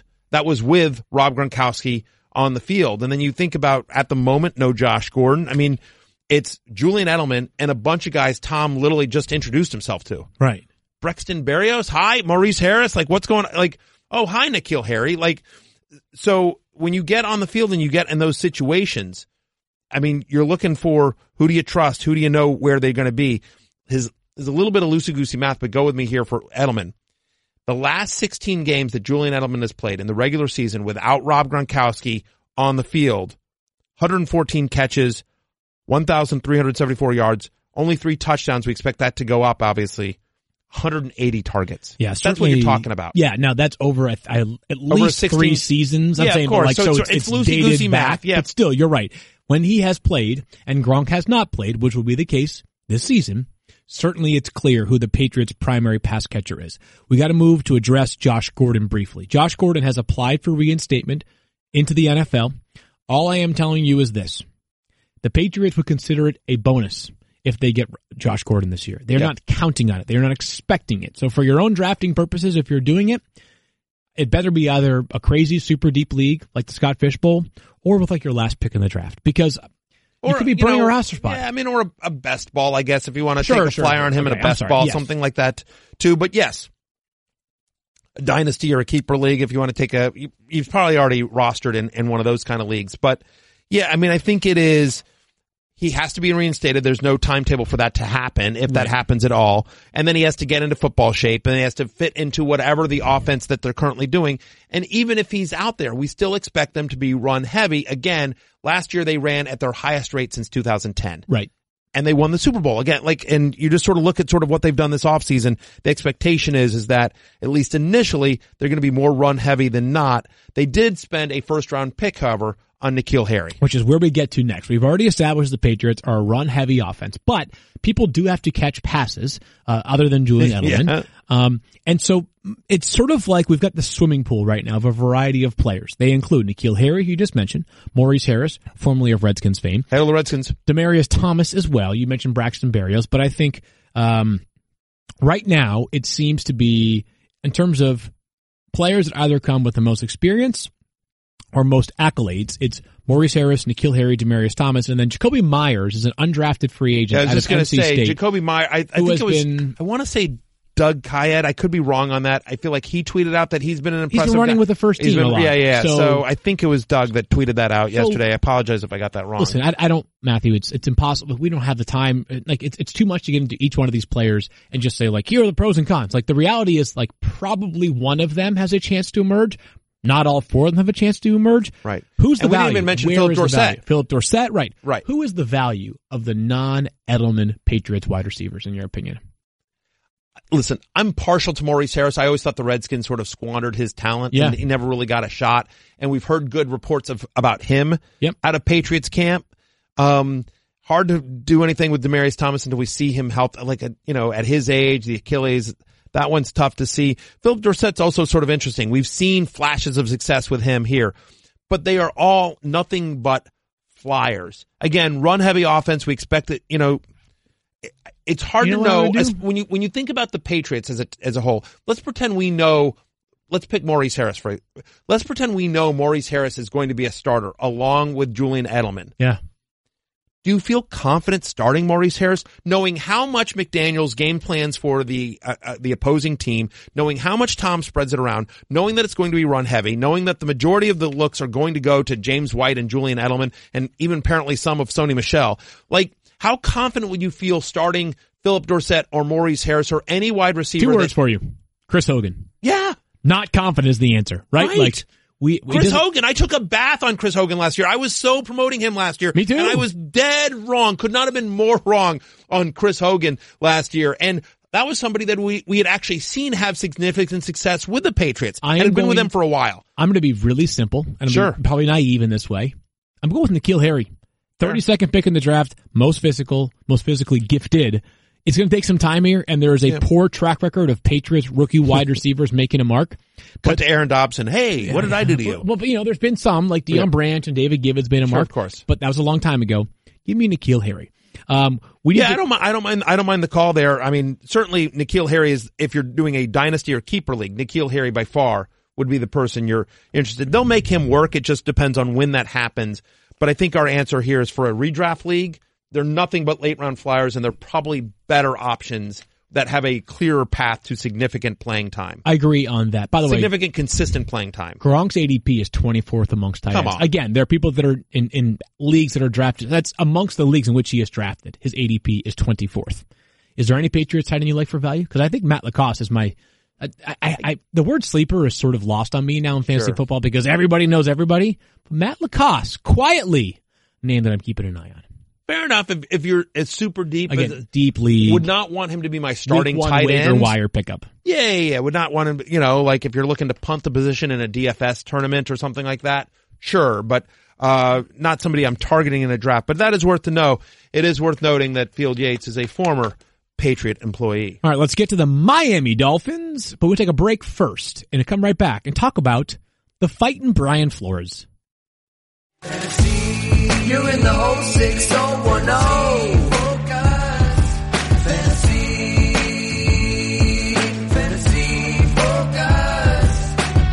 Rob Gronkowski on the field. And then you think about at the moment, no Josh Gordon. I mean, it's Julian Edelman and a bunch of guys Tom literally just introduced himself to. Right. Braxton Berrios. Hi. Maurice Harris. Like what's going on? Like, oh, hi, N'Keal Harry. Like, so when you get on the field and you get in those situations, I mean, you're looking for who do you trust? Who do you know where they're going to be? There's a little bit of loosey-goosey math, but go with me here for Edelman. The last 16 games that Julian Edelman has played in the regular season without Rob Gronkowski on the field, 114 catches, 1,374 yards, only 3 touchdowns. We expect that to go up, obviously. 180 targets. Yeah, that's what you're talking about. Yeah, now that's over at least 3 seasons. I'm saying, of course. Like, so it's loosey-goosey math. Yeah. But still, you're right. When he has played and Gronk has not played, which will be the case this season, certainly it's clear who the Patriots' primary pass catcher is. We got to move to address Josh Gordon briefly. Josh Gordon has applied for reinstatement into the NFL. All I am telling you is this. The Patriots would consider it a bonus if they get Josh Gordon this year. They're not counting on it. They're not expecting it. So for your own drafting purposes, if you're doing it, it better be either a crazy super deep league like the Scott Fish Bowl or with like your last pick in the draft, because you could be burning a roster spot. Yeah, I mean, or a best ball, I guess, if you want to take a flyer on him in a best ball, something like that too. But yes, a dynasty or a keeper league, if you want to take you've probably already rostered in one of those kind of leagues. But yeah, I mean, I think he has to be reinstated. There's no timetable for that to happen, if that happens at all. And then he has to get into football shape, and he has to fit into whatever the offense that they're currently doing. And even if he's out there, we still expect them to be run heavy. Again, last year they ran at their highest rate since 2010. Right. And they won the Super Bowl. Again, and you just sort of look at sort of what they've done this offseason. The expectation is that at least initially they're going to be more run heavy than not. They did spend a first round pick, however, on N'Keal Harry. Which is where we get to next. We've already established the Patriots are a run-heavy offense, but people do have to catch passes, other than Julian Edelman. Yeah. And so it's sort of like we've got the swimming pool right now of a variety of players. They include N'Keal Harry, who you just mentioned, Maurice Harris, formerly of Redskins fame. Hail the Redskins. Demaryius Thomas as well. You mentioned Braxton Berrios, but I think, right now it seems to be, in terms of players that either come with the most experience or most accolades, it's Maurice Harris, N'Keal Harry, Demaryius Thomas, and then Jacoby Myers is an undrafted free agent. Yeah, I was just going to say, State, Jacoby Myers, I think it was, I want to say Doug Kayed. I could be wrong on that. I feel like he tweeted out that he's been an impressive He's been running guy. with the first team a lot. Yeah. So I think it was Doug that tweeted that out yesterday. I apologize if I got that wrong. Listen, I don't, Matthew, it's impossible. We don't have the time. Like, it's too much to get into each one of these players and just say, like, here are the pros and cons. Like, the reality is, like, probably one of them has a chance to emerge. Not all four of them have a chance to emerge. Right. Who's the and we value? didn't even mention Where Philip is the value? Dorsett. Philip Dorsett, right. Right. Who is the value of the non-Edelman Patriots wide receivers, in your opinion? Listen, I'm partial to Maurice Harris. I always thought the Redskins sort of squandered his talent. Yeah. And he never really got a shot. And we've heard good reports about him out of Patriots camp. Hard to do anything with Demaryius Thomas until we see him help, like, at his age, the Achilles. That one's tough to see. Philip Dorsett's also sort of interesting. We've seen flashes of success with him here, but they are all nothing but flyers. Again, run-heavy offense. We expect that, it's hard to know when you think about the Patriots as a whole. Let's pretend we know. Let's pick Maurice Harris let's pretend we know Maurice Harris is going to be a starter along with Julian Edelman. Yeah. Do you feel confident starting Maurice Harris, knowing how much McDaniels game plans for the opposing team, knowing how much Tom spreads it around, knowing that it's going to be run heavy, knowing that the majority of the looks are going to go to James White and Julian Edelman, and even apparently some of Sony Michel? Like, how confident would you feel starting Philip Dorsett or Maurice Harris or any wide receiver? 2 words for you. Chris Hogan. Yeah. Not confident is the answer, right? Like, Chris Hogan. I took a bath on Chris Hogan last year. I was so promoting him last year. Me too. And I was dead wrong. Could not have been more wrong on Chris Hogan last year. And that was somebody that we had actually seen have significant success with the Patriots. And had been with them for a while. I'm going to be really simple, and I'm probably naive in this way. I'm going with N'Keal Harry. 32nd pick in the draft, most physically gifted. It's going to take some time here, and there is a poor track record of Patriots rookie wide receivers making a mark. Cut to Aaron Dobson. Hey, what did I do to you? Well, but, there's been some, like Deion Branch and David Gibbons made a mark. Of course. But that was a long time ago. Give me N'Keal Harry. I don't mind the call there. I mean, certainly N'Keal Harry is, if you're doing a dynasty or keeper league, N'Keal Harry by far would be the person you're interested. They'll make him work. It just depends on when that happens. But I think our answer here is for a redraft league. They're nothing but late round flyers, and they're probably better options that have a clearer path to significant playing time. I agree on that. By the way, significant, consistent playing time. Gronk's ADP is 24th amongst tight ends. Come on. Again, there are people that are in leagues that are drafted. That's amongst the leagues in which he is drafted. His ADP is 24th. Is there any Patriots tight end you like for value? Because I think Matt Lacoste is my. The word sleeper is sort of lost on me now in fantasy football because everybody knows everybody. But Matt Lacoste, quietly, a name that I'm keeping an eye on. Fair enough. If you're as super deep, again, deep league, would not want him to be my starting tight end. end. Wire pickup. Yeah. Would not want him, like if you're looking to punt the position in a DFS tournament or something like that. Sure. But, not somebody I'm targeting in a draft, but that is worth to know. It is worth noting that Field Yates is a former Patriot employee. All right. Let's get to the Miami Dolphins, but we'll take a break first and come right back and talk about the fightin' Brian Flores. You're in the 06010. Fantasy focus.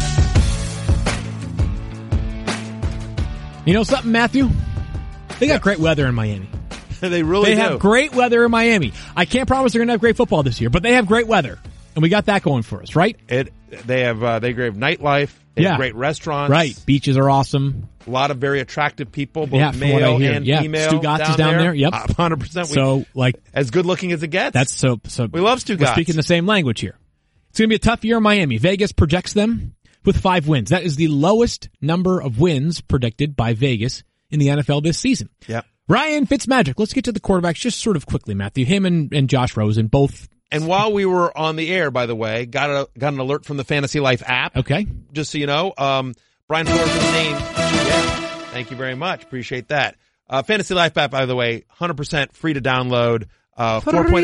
You know something, Matthew? They got great weather in Miami. They really do. They have great weather in Miami. I can't promise they're going to have great football this year, but they have great weather. And we got that going for us, right? They have nightlife. They have great restaurants. Right. Beaches are awesome. A lot of very attractive people, both male and female. Stu Gatz is down there. Yep. 100%. So, as good looking as it gets. That's so we love Stu Gatz. We're speaking the same language here. It's going to be a tough year in Miami. Vegas projects them with 5 wins. That is the lowest number of wins predicted by Vegas in the NFL this season. Yeah. Ryan Fitzmagic. Let's get to the quarterbacks just sort of quickly, Matthew. Him and Josh Rosen both. And while we were on the air, by the way, got an alert from the Fantasy Life app. Okay. Just so you know, Brian Flores' name. Yeah. Thank you very much. Appreciate that. Fantasy Life app, by the way, 100% free to download. Well,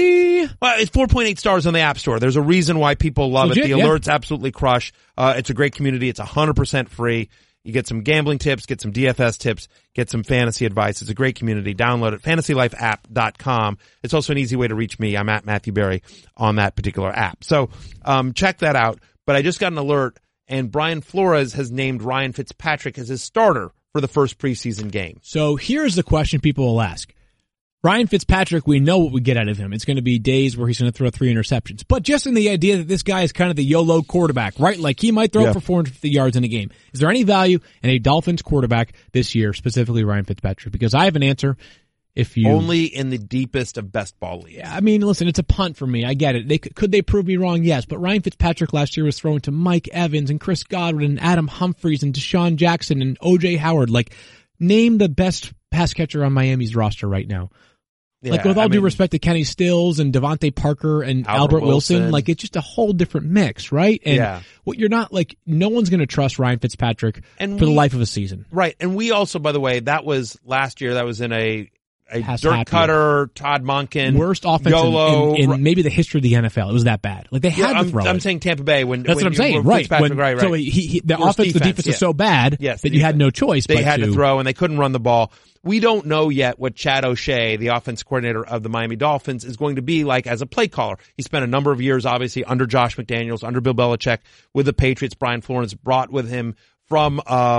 it's 4.8 stars on the App Store. There's a reason why people love it. The alerts absolutely crush. It's a great community. It's 100% free. You get some gambling tips, get some DFS tips, get some fantasy advice. It's a great community. Download it. FantasyLifeApp.com. It's also an easy way to reach me. I'm at Matthew Berry on that particular app. So, check that out. But I just got an alert, and Brian Flores has named Ryan Fitzpatrick as his starter for the first preseason game. So here's the question people will ask. Ryan Fitzpatrick, we know what we get out of him. It's going to be days where he's going to throw 3 interceptions. But just in the idea that this guy is kind of the YOLO quarterback, right? Like he might throw for 450 yards in a game. Is there any value in a Dolphins quarterback this year, specifically Ryan Fitzpatrick? Because I have an answer. Only in the deepest of best ball leagues. Yeah, I mean, listen, it's a punt for me. I get it. Could they prove me wrong? Yes. But Ryan Fitzpatrick last year was throwing to Mike Evans and Chris Godwin and Adam Humphries and Deshaun Jackson and O.J. Howard. Like, name the best pass catcher on Miami's roster right now. Yeah, like, with all due respect to Kenny Stills and Devontae Parker and Albert Wilson, like, it's just a whole different mix, right? And what you're not, like, no one's going to trust Ryan Fitzpatrick for the life of a season. Right. And we also, by the way, that was last year, that was in a dirt cutter, Todd Monken, worst offense in maybe the history of the NFL. It was that bad. Like, they had to throw it. I'm saying Tampa Bay that's what I'm saying, right. So the offense, the defense is so bad that you had no choice. They had to throw, and they couldn't run the ball. We don't know yet what Chad O'Shea, the offense coordinator of the Miami Dolphins, is going to be like as a play caller. He spent a number of years, obviously, under Josh McDaniels, under Bill Belichick, with the Patriots. Brian Flores brought with him from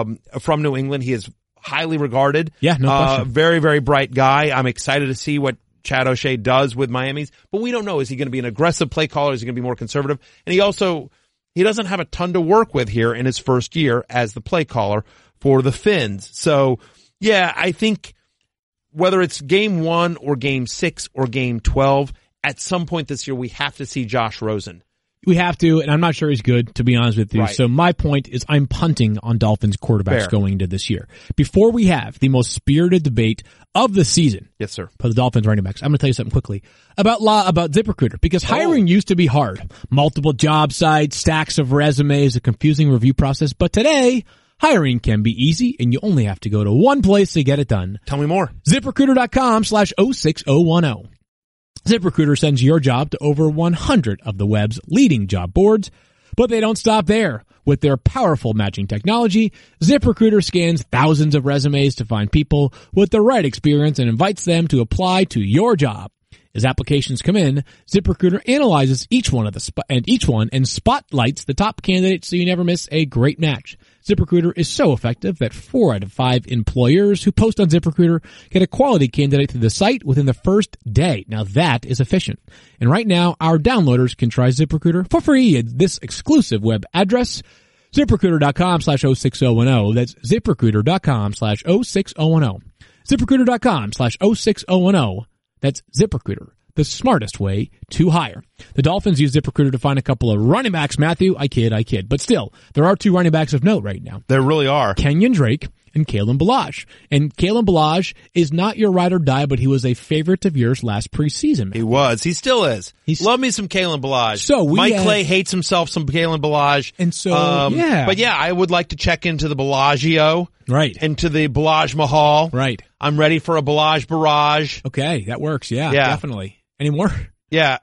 New England. He is highly regarded. Yeah, no question. Very, very bright guy. I'm excited to see what Chad O'Shea does with Miami's, but we don't know. Is he going to be an aggressive play caller? Is he going to be more conservative? And he doesn't have a ton to work with here in his first year as the play caller for the Fins. So, yeah, I think whether it's game 1 or game 6 or game 12, at some point this year we have to see Josh Rosen. We have to, and I'm not sure he's good, to be honest with you. Right. So my point is I'm punting on Dolphins quarterbacks going into this year. Before we have the most spirited debate of the season. Yes, sir. For the Dolphins running backs, I'm going to tell you something quickly about ZipRecruiter, because hiring used to be hard. Multiple job sites, stacks of resumes, a confusing review process. But today, hiring can be easy, and you only have to go to one place to get it done. Tell me more. ZipRecruiter.com/06010. ZipRecruiter sends your job to over 100 of the web's leading job boards, but they don't stop there. With their powerful matching technology, ZipRecruiter scans thousands of resumes to find people with the right experience and invites them to apply to your job. As applications come in, ZipRecruiter analyzes each one and spotlights the top candidates so you never miss a great match. ZipRecruiter is so effective that 4 out of 5 employers who post on ZipRecruiter get a quality candidate to the site within the first day. Now that is efficient. And right now, our downloaders can try ZipRecruiter for free at this exclusive web address, ZipRecruiter.com/06010. That's ZipRecruiter.com/06010. ZipRecruiter.com/06010. That's ZipRecruiter, the smartest way to hire. The Dolphins use ZipRecruiter to find a couple of running backs, Matthew. I kid. But still, there are 2 running backs of note right now. There really are. Kenyon Drake and Kalen Ballage. And Kalen Ballage is not your ride or die, but he was a favorite of yours last preseason. He was. He still is. Love me some Kalen Ballage. So Mike Clay hates himself some Kalen Ballage. And so, But yeah, I would like to check into the Bellagio. Right. Into the Ballage Mahal. Right. I'm ready for a Ballage barrage. Okay, that works. Yeah, definitely. Any more? Yeah.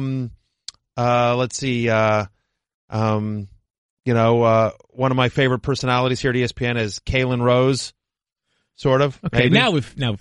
Let's see. One of my favorite personalities here at ESPN is Kalen Rose. Sort of. Okay. Maybe.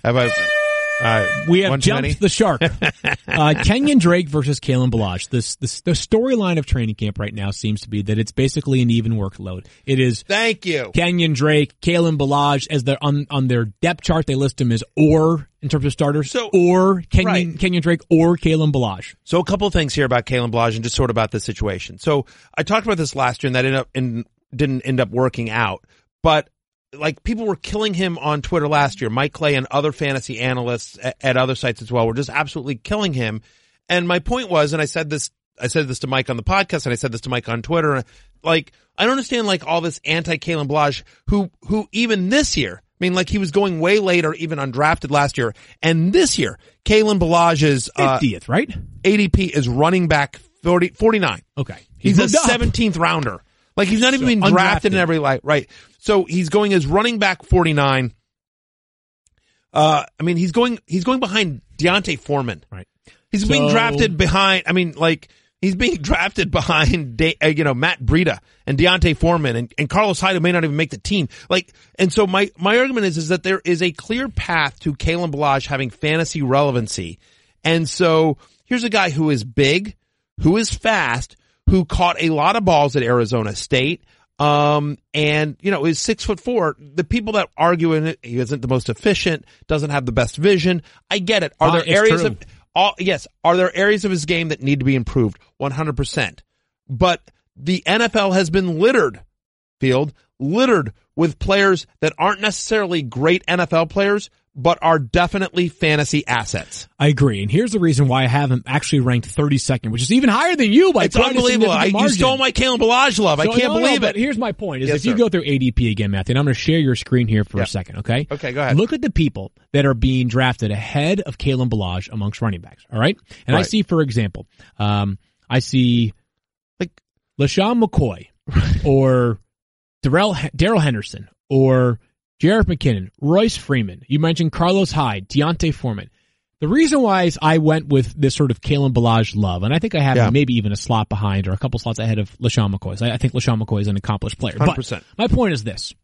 We have jumped the shark. Kenyon Drake versus Kalen Ballage. The storyline of training camp right now seems to be that it's basically an even workload. It is. Thank you. Kenyon Drake, Kalen Ballage, as they're on their depth chart, they list him as or in terms of starters. So, or Kenyon Drake or Kalen Ballage. So a couple of things here about Kalen Ballage and just sort of about the situation. So I talked about this last year and that didn't end up working out, but like people were killing him on Twitter last year. Mike Clay and other fantasy analysts at other sites as well were just absolutely killing him. And my point was, and I said this to Mike on the podcast and I said this to Mike on Twitter, like, I don't understand like all this anti-Kalen Ballage who even this year, I mean, like he was going way later, even undrafted last year. And this year, Kalen Ballage's 50th, right? ADP is running back 49. Okay. He's a 17th rounder. Like he's not even being drafted in every light, right? So he's going as running back 49. I mean, he's going behind Deontay Foreman. Right. He's being drafted behind, he's being drafted behind, Matt Breida and Deontay Foreman and Carlos Hyde, who may not even make the team. And so my argument is that there is a clear path to Kalen Ballage having fantasy relevancy. And so here's a guy who is big, who is fast, who caught a lot of balls at Arizona State. And is 6'4". The people that argue in it, he isn't the most efficient, doesn't have the best vision. I get it. Are there areas of his game that need to be improved? 100%. But the NFL has been littered with players that aren't necessarily great NFL players, but are definitely fantasy assets. I agree. And here's the reason why I have him actually ranked 32nd, which is even higher than you by It's unbelievable. You stole my Kalen Ballage love. I can't believe it. But here's my point is if you go through ADP again, Matthew, and I'm going to share your screen here for a second, okay? Okay, go ahead. Look at the people that are being drafted ahead of Kalen Ballage amongst running backs, all right? And I see, for example, I see like LaShawn McCoy or Darrell Henderson or Jerick McKinnon, Royce Freeman. You mentioned Carlos Hyde, Deontay Foreman. The reason why I went with this sort of Kalen Ballage love, and I think I have him maybe even a slot behind or a couple slots ahead of LaShawn McCoy. I think LaShawn McCoy is an accomplished player. 100%. But my point is this.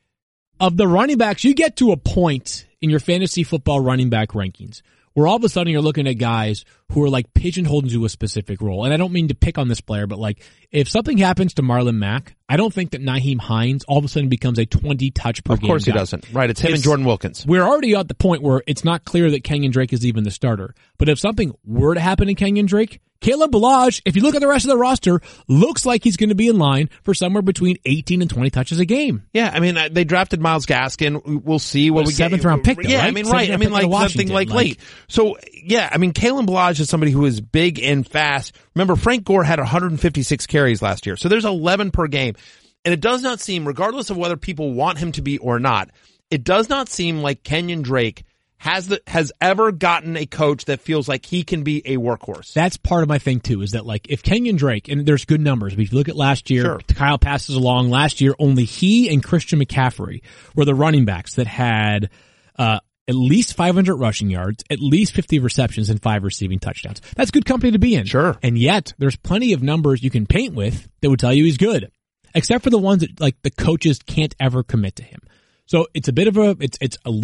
Of the running backs, you get to a point in your fantasy football running back rankings where all of a sudden you're looking at guys who are like pigeonholed into a specific role. And I don't mean to pick on this player, but like if something happens to Marlon Mack, I don't think that Nyheim Hines all of a sudden becomes a 20 touch per game. Of course he guy. doesn't. Right. It's him and Jordan Wilkins. We're already at the point where it's not clear that Kenyon Drake is even the starter. But if something were to happen to Kenyon Drake, Kalen Ballage, if you look at the rest of the roster, looks like he's going to be in line for somewhere between 18 and 20 touches a game. Yeah, I mean, they drafted Myles Gaskin. We'll see what we get. 7th round pick, though, yeah, right? I mean, right. I mean, like something like late. So, yeah, I mean, Kalen Ballage is somebody who is big and fast. Remember, Frank Gore had 156 carries last year, so there's 11 per game. And it does not seem, regardless of whether people want him to be or not, it does not seem like Kenyon Drake has ever gotten a coach that feels like he can be a workhorse. That's part of my thing too, is that like if Kenyon Drake, and there's good numbers, but if you look at last year, Kyle passes along, last year only he and Christian McCaffrey were the running backs that had at least 500 rushing yards, at least 50 receptions, and 5 receiving touchdowns. That's good company to be in. Sure. And yet, there's plenty of numbers you can paint with that would tell you he's good. Except for the ones that like the coaches can't ever commit to him. So it's a bit of it's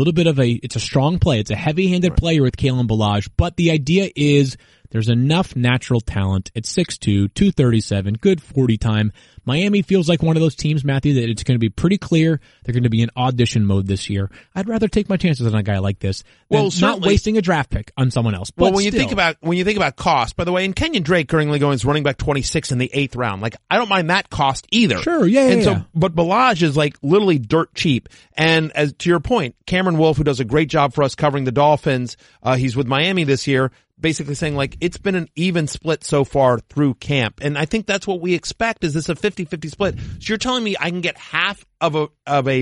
a strong play. It's a heavy-handed player with Kalen Ballage, but the idea is there's enough natural talent at 6'2", 237, good 40 time. Miami feels like one of those teams, Matthew, that it's going to be pretty clear they're going to be in audition mode this year. I'd rather take my chances on a guy like this than not wasting a draft pick on someone else. But when you think about cost, by the way, and Kenyon Drake currently going as running back 26 in the 8th round. Like, I don't mind that cost either. Sure, yeah. But Ballage is like literally dirt cheap. And as to your point, Cameron Wolfe, who does a great job for us covering the Dolphins, he's with Miami this year, basically saying like it's been an even split so far through camp. And I think that's what we expect, is this a 50-50 split. So you're telling me I can get half of a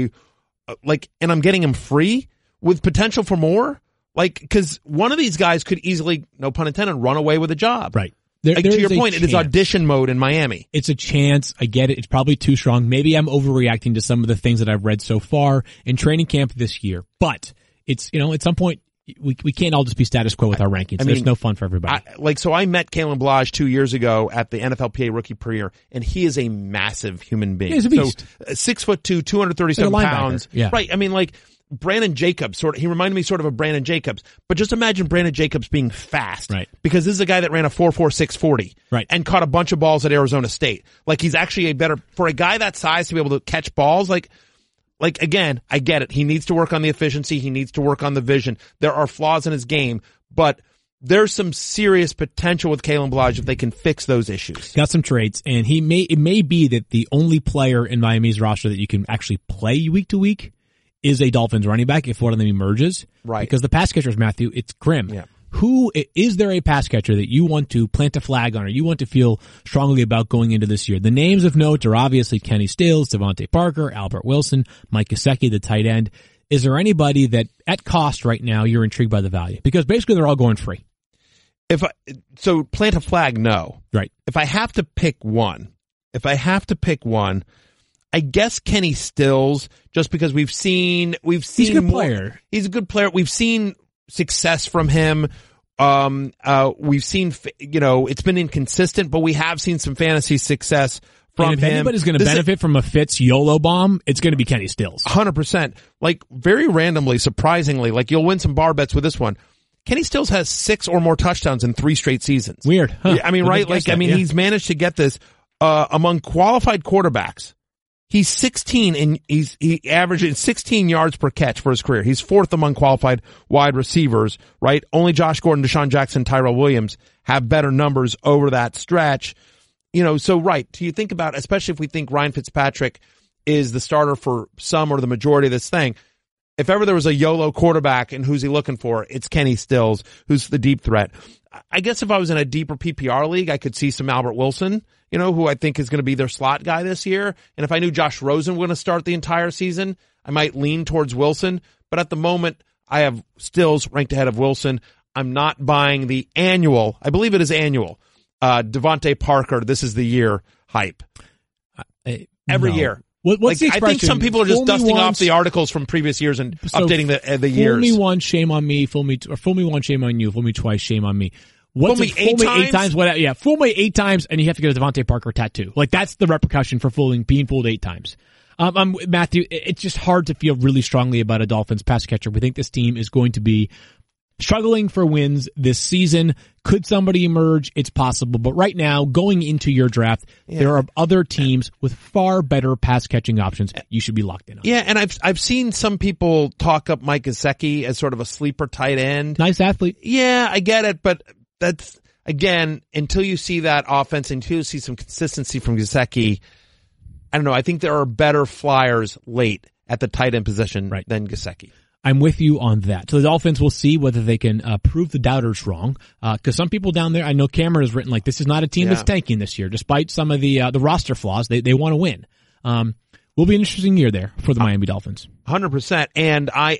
and I'm getting him free with potential for more? Like, cause one of these guys could easily, no pun intended, run away with a job. Right. To your point, it is audition mode in Miami. It's a chance. I get it. It's probably too strong. Maybe I'm overreacting to some of the things that I've read so far in training camp this year, but it's, at some point, we can't all just be status quo with our rankings. I mean, there's no fun for everybody. I met Kalen Ballage 2 years ago at the NFLPA Rookie Premiere, and he is a massive human being. He's a beast. So 6'2", 237 pounds. Yeah. Right. I mean, like Brandon Jacobs, he reminded me sort of Brandon Jacobs, but just imagine Brandon Jacobs being fast. Right. Because this is a guy that ran a 4.46 40. Right. And caught a bunch of balls at Arizona State. Like, he's actually for a guy that size to be able to catch balls, like again, I get it. He needs to work on the efficiency. He needs to work on the vision. There are flaws in his game, but there's some serious potential with Kalen Ballage if they can fix those issues. Got some traits, and it may be that the only player in Miami's roster that you can actually play week to week is a Dolphins running back if one of them emerges. Right. Because the pass catchers, Matthew, it's grim. Yeah. Is there a pass catcher that you want to plant a flag on or you want to feel strongly about going into this year? The names of note are obviously Kenny Stills, Devontae Parker, Albert Wilson, Mike Gesicki, the tight end. Is there anybody that at cost right now you're intrigued by the value? Because basically they're all going free. So plant a flag, no. Right. If I have to pick one, I guess Kenny Stills, just because we've seen he's a good player. He's a good player. We've seen success from him. We've seen, it's been inconsistent, but we have seen some fantasy success from him. If anybody's going to benefit from a Fitz YOLO bomb, it's going to be Kenny Stills. 100%. Like, very randomly, surprisingly, like, you'll win some bar bets with this one. Kenny Stills has 6 or more touchdowns in 3 straight seasons. Weird. Huh. I mean, right? Like, he's managed to get this, among qualified quarterbacks. He's 16 and he averages 16 yards per catch for his career. He's 4th among qualified wide receivers, right? Only Josh Gordon, Deshaun Jackson, Tyrell Williams have better numbers over that stretch. So right. So you think about, especially if we think Ryan Fitzpatrick is the starter for some or the majority of this thing. If ever there was a YOLO quarterback and who's he looking for, it's Kenny Stills, who's the deep threat. I guess if I was in a deeper PPR league, I could see some Albert Wilson, who I think is going to be their slot guy this year. And if I knew Josh Rosen was going to start the entire season, I might lean towards Wilson. But at the moment, I have Stills ranked ahead of Wilson. I'm not buying the annual, I believe it is annual, Devontae Parker, this is the year hype. Every year. What's the expression? I think some people are just dusting off the articles from previous years and updating the years. Fool me once, shame on me. Fool me once, shame on you. Fool me twice, shame on me. Fool me 8 times? Yeah, fool me 8 times, and you have to get a Devontae Parker tattoo. Like, that's the repercussion for being fooled 8 times. Matthew, it's just hard to feel really strongly about a Dolphins pass catcher. We think this team is going to be struggling for wins this season. Could somebody emerge? It's possible. But right now, going into your draft, there are other teams with far better pass catching options you should be locked in on. Yeah, and I've seen some people talk up Mike Gesicki as sort of a sleeper tight end. Nice athlete. Yeah, I get it, but that's, again, until you see that offense, until you see some consistency from Gesicki, I don't know. I think there are better flyers late at the tight end position than Gesicki. I'm with you on that. So the Dolphins will see whether they can prove the doubters wrong. Because some people down there, I know Cameron has written like this is not a team that's tanking this year, despite some of the roster flaws. They want to win. Will be an interesting year there for the Miami Dolphins. 100%. And I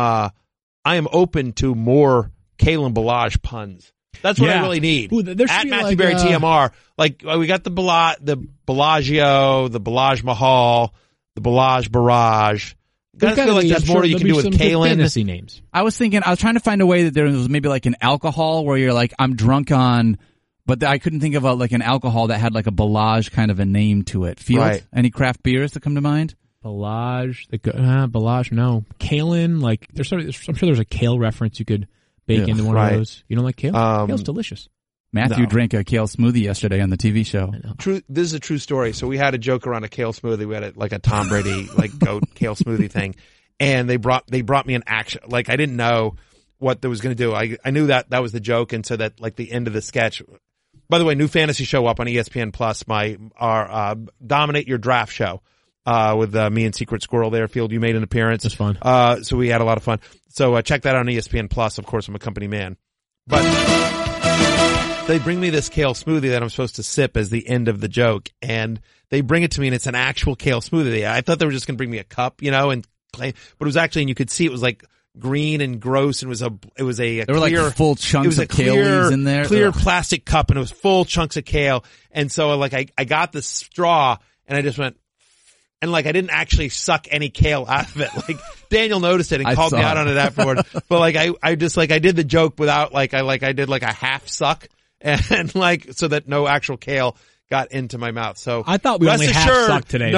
am open to more Kalen Ballage puns. That's what I really need. Ooh, at Matthew Berry TMR, like we got the Bellagio, the Ballage Mahal, the Ballage Barrage. I feel like there's more you can do with Kalen. Fantasy names. I was trying to find a way that there was maybe like an alcohol where you're like, I'm drunk on, but I couldn't think of like an alcohol that had like a Ballage kind of a name to it. Field? Right. Any craft beers that come to mind? Ballage, Ballage, no. Kalen, like I'm sure there's a kale reference you could bake into one of those. You don't like kale? Kale's delicious. Matthew drank a kale smoothie yesterday on the TV show. This is a true story. So we had a joke around a kale smoothie. We had like a Tom Brady like goat kale smoothie thing, and they brought me an action. Like I didn't know what they was going to do. I knew that was the joke, and so that like the end of the sketch. By the way, new fantasy show up on ESPN Plus. Our Dominate Your Draft show with me and Secret Squirrel there. Field, you made an appearance. It's fun. So we had a lot of fun. So check that out on ESPN Plus. Of course, I'm a company man, but. They bring me this kale smoothie that I'm supposed to sip as the end of the joke, and they bring it to me, and it's an actual kale smoothie. I thought they were just going to bring me a cup, and claim, but it was actually, and you could see it was like green and gross, and it was a there were clear, like full chunks of kale leaves in there, clear plastic cup, and it was full chunks of kale. And so like I got the straw, and I just went. And like I didn't actually suck any kale out of it. Like Daniel noticed it and called me out on it afterward. But like I just like I did the joke without like I did like a half suck and like so that no actual kale got into my mouth. So I thought we only half sucked today.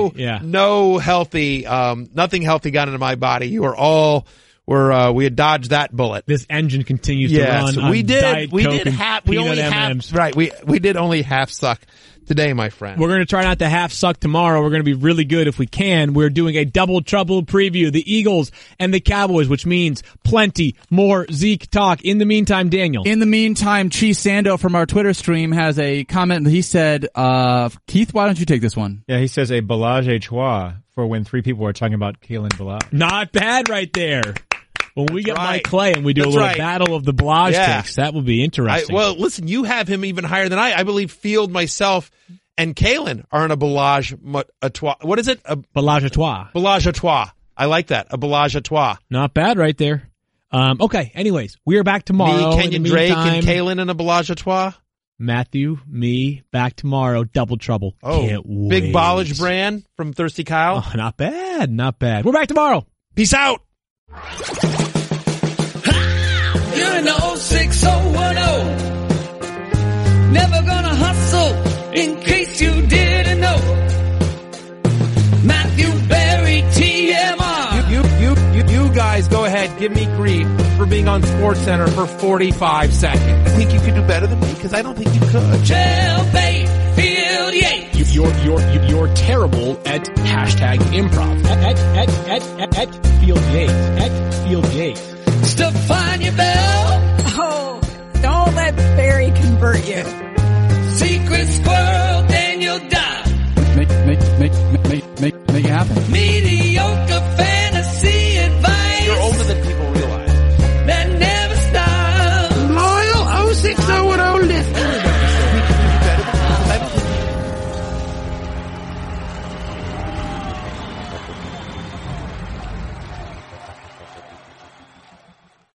No healthy nothing healthy got into my body. You were all we had dodged that bullet. This engine continues to run. We did only half suck today, my friend. We're going to try not to half suck tomorrow. We're going to be really good if we can. We're doing a double trouble preview, the Eagles and the Cowboys, which means plenty more Zeke talk. In the meantime, Daniel. In the meantime, Cheese Sando from our Twitter stream has a comment. He said, Keith, why don't you take this one? Yeah, he says a Ballage et trois for when 3 people are talking about Kalen Ballage. Not bad right there. When we get Mike Clay and we do a little battle of the Ballage takes, that will be interesting. Well, listen, you have him even higher than I believe Field, myself, and Kalen are in a Ballage a trois. What is it? A Ballage a trois. Ballage a trois. I like that. A Ballage a trois. Not bad right there. Okay, anyways, we are back tomorrow. Me, Kenyon Drake, and Kalen in a Ballage a trois. Matthew, me, back tomorrow. Double trouble. Oh, can't wait. Big Ballage brand from Thirsty Kyle. Oh, not bad, not bad. We're back tomorrow. Peace out. You're in the 06010. Never gonna hustle in case you didn't know. Matthew Berry, TMR. You guys go ahead. Give me grief for being on SportsCenter for 45 seconds. I think you could do better than me because I don't think you could. Jailbait, Field Yates. You're terrible at hashtag improv. At Field Yates. At Field Yates. Stefania Bell. Oh, don't let Barry convert you. Secret Squirrel, Daniel Dodd. Make it happen. Mediocre fantasy advice. You're older than people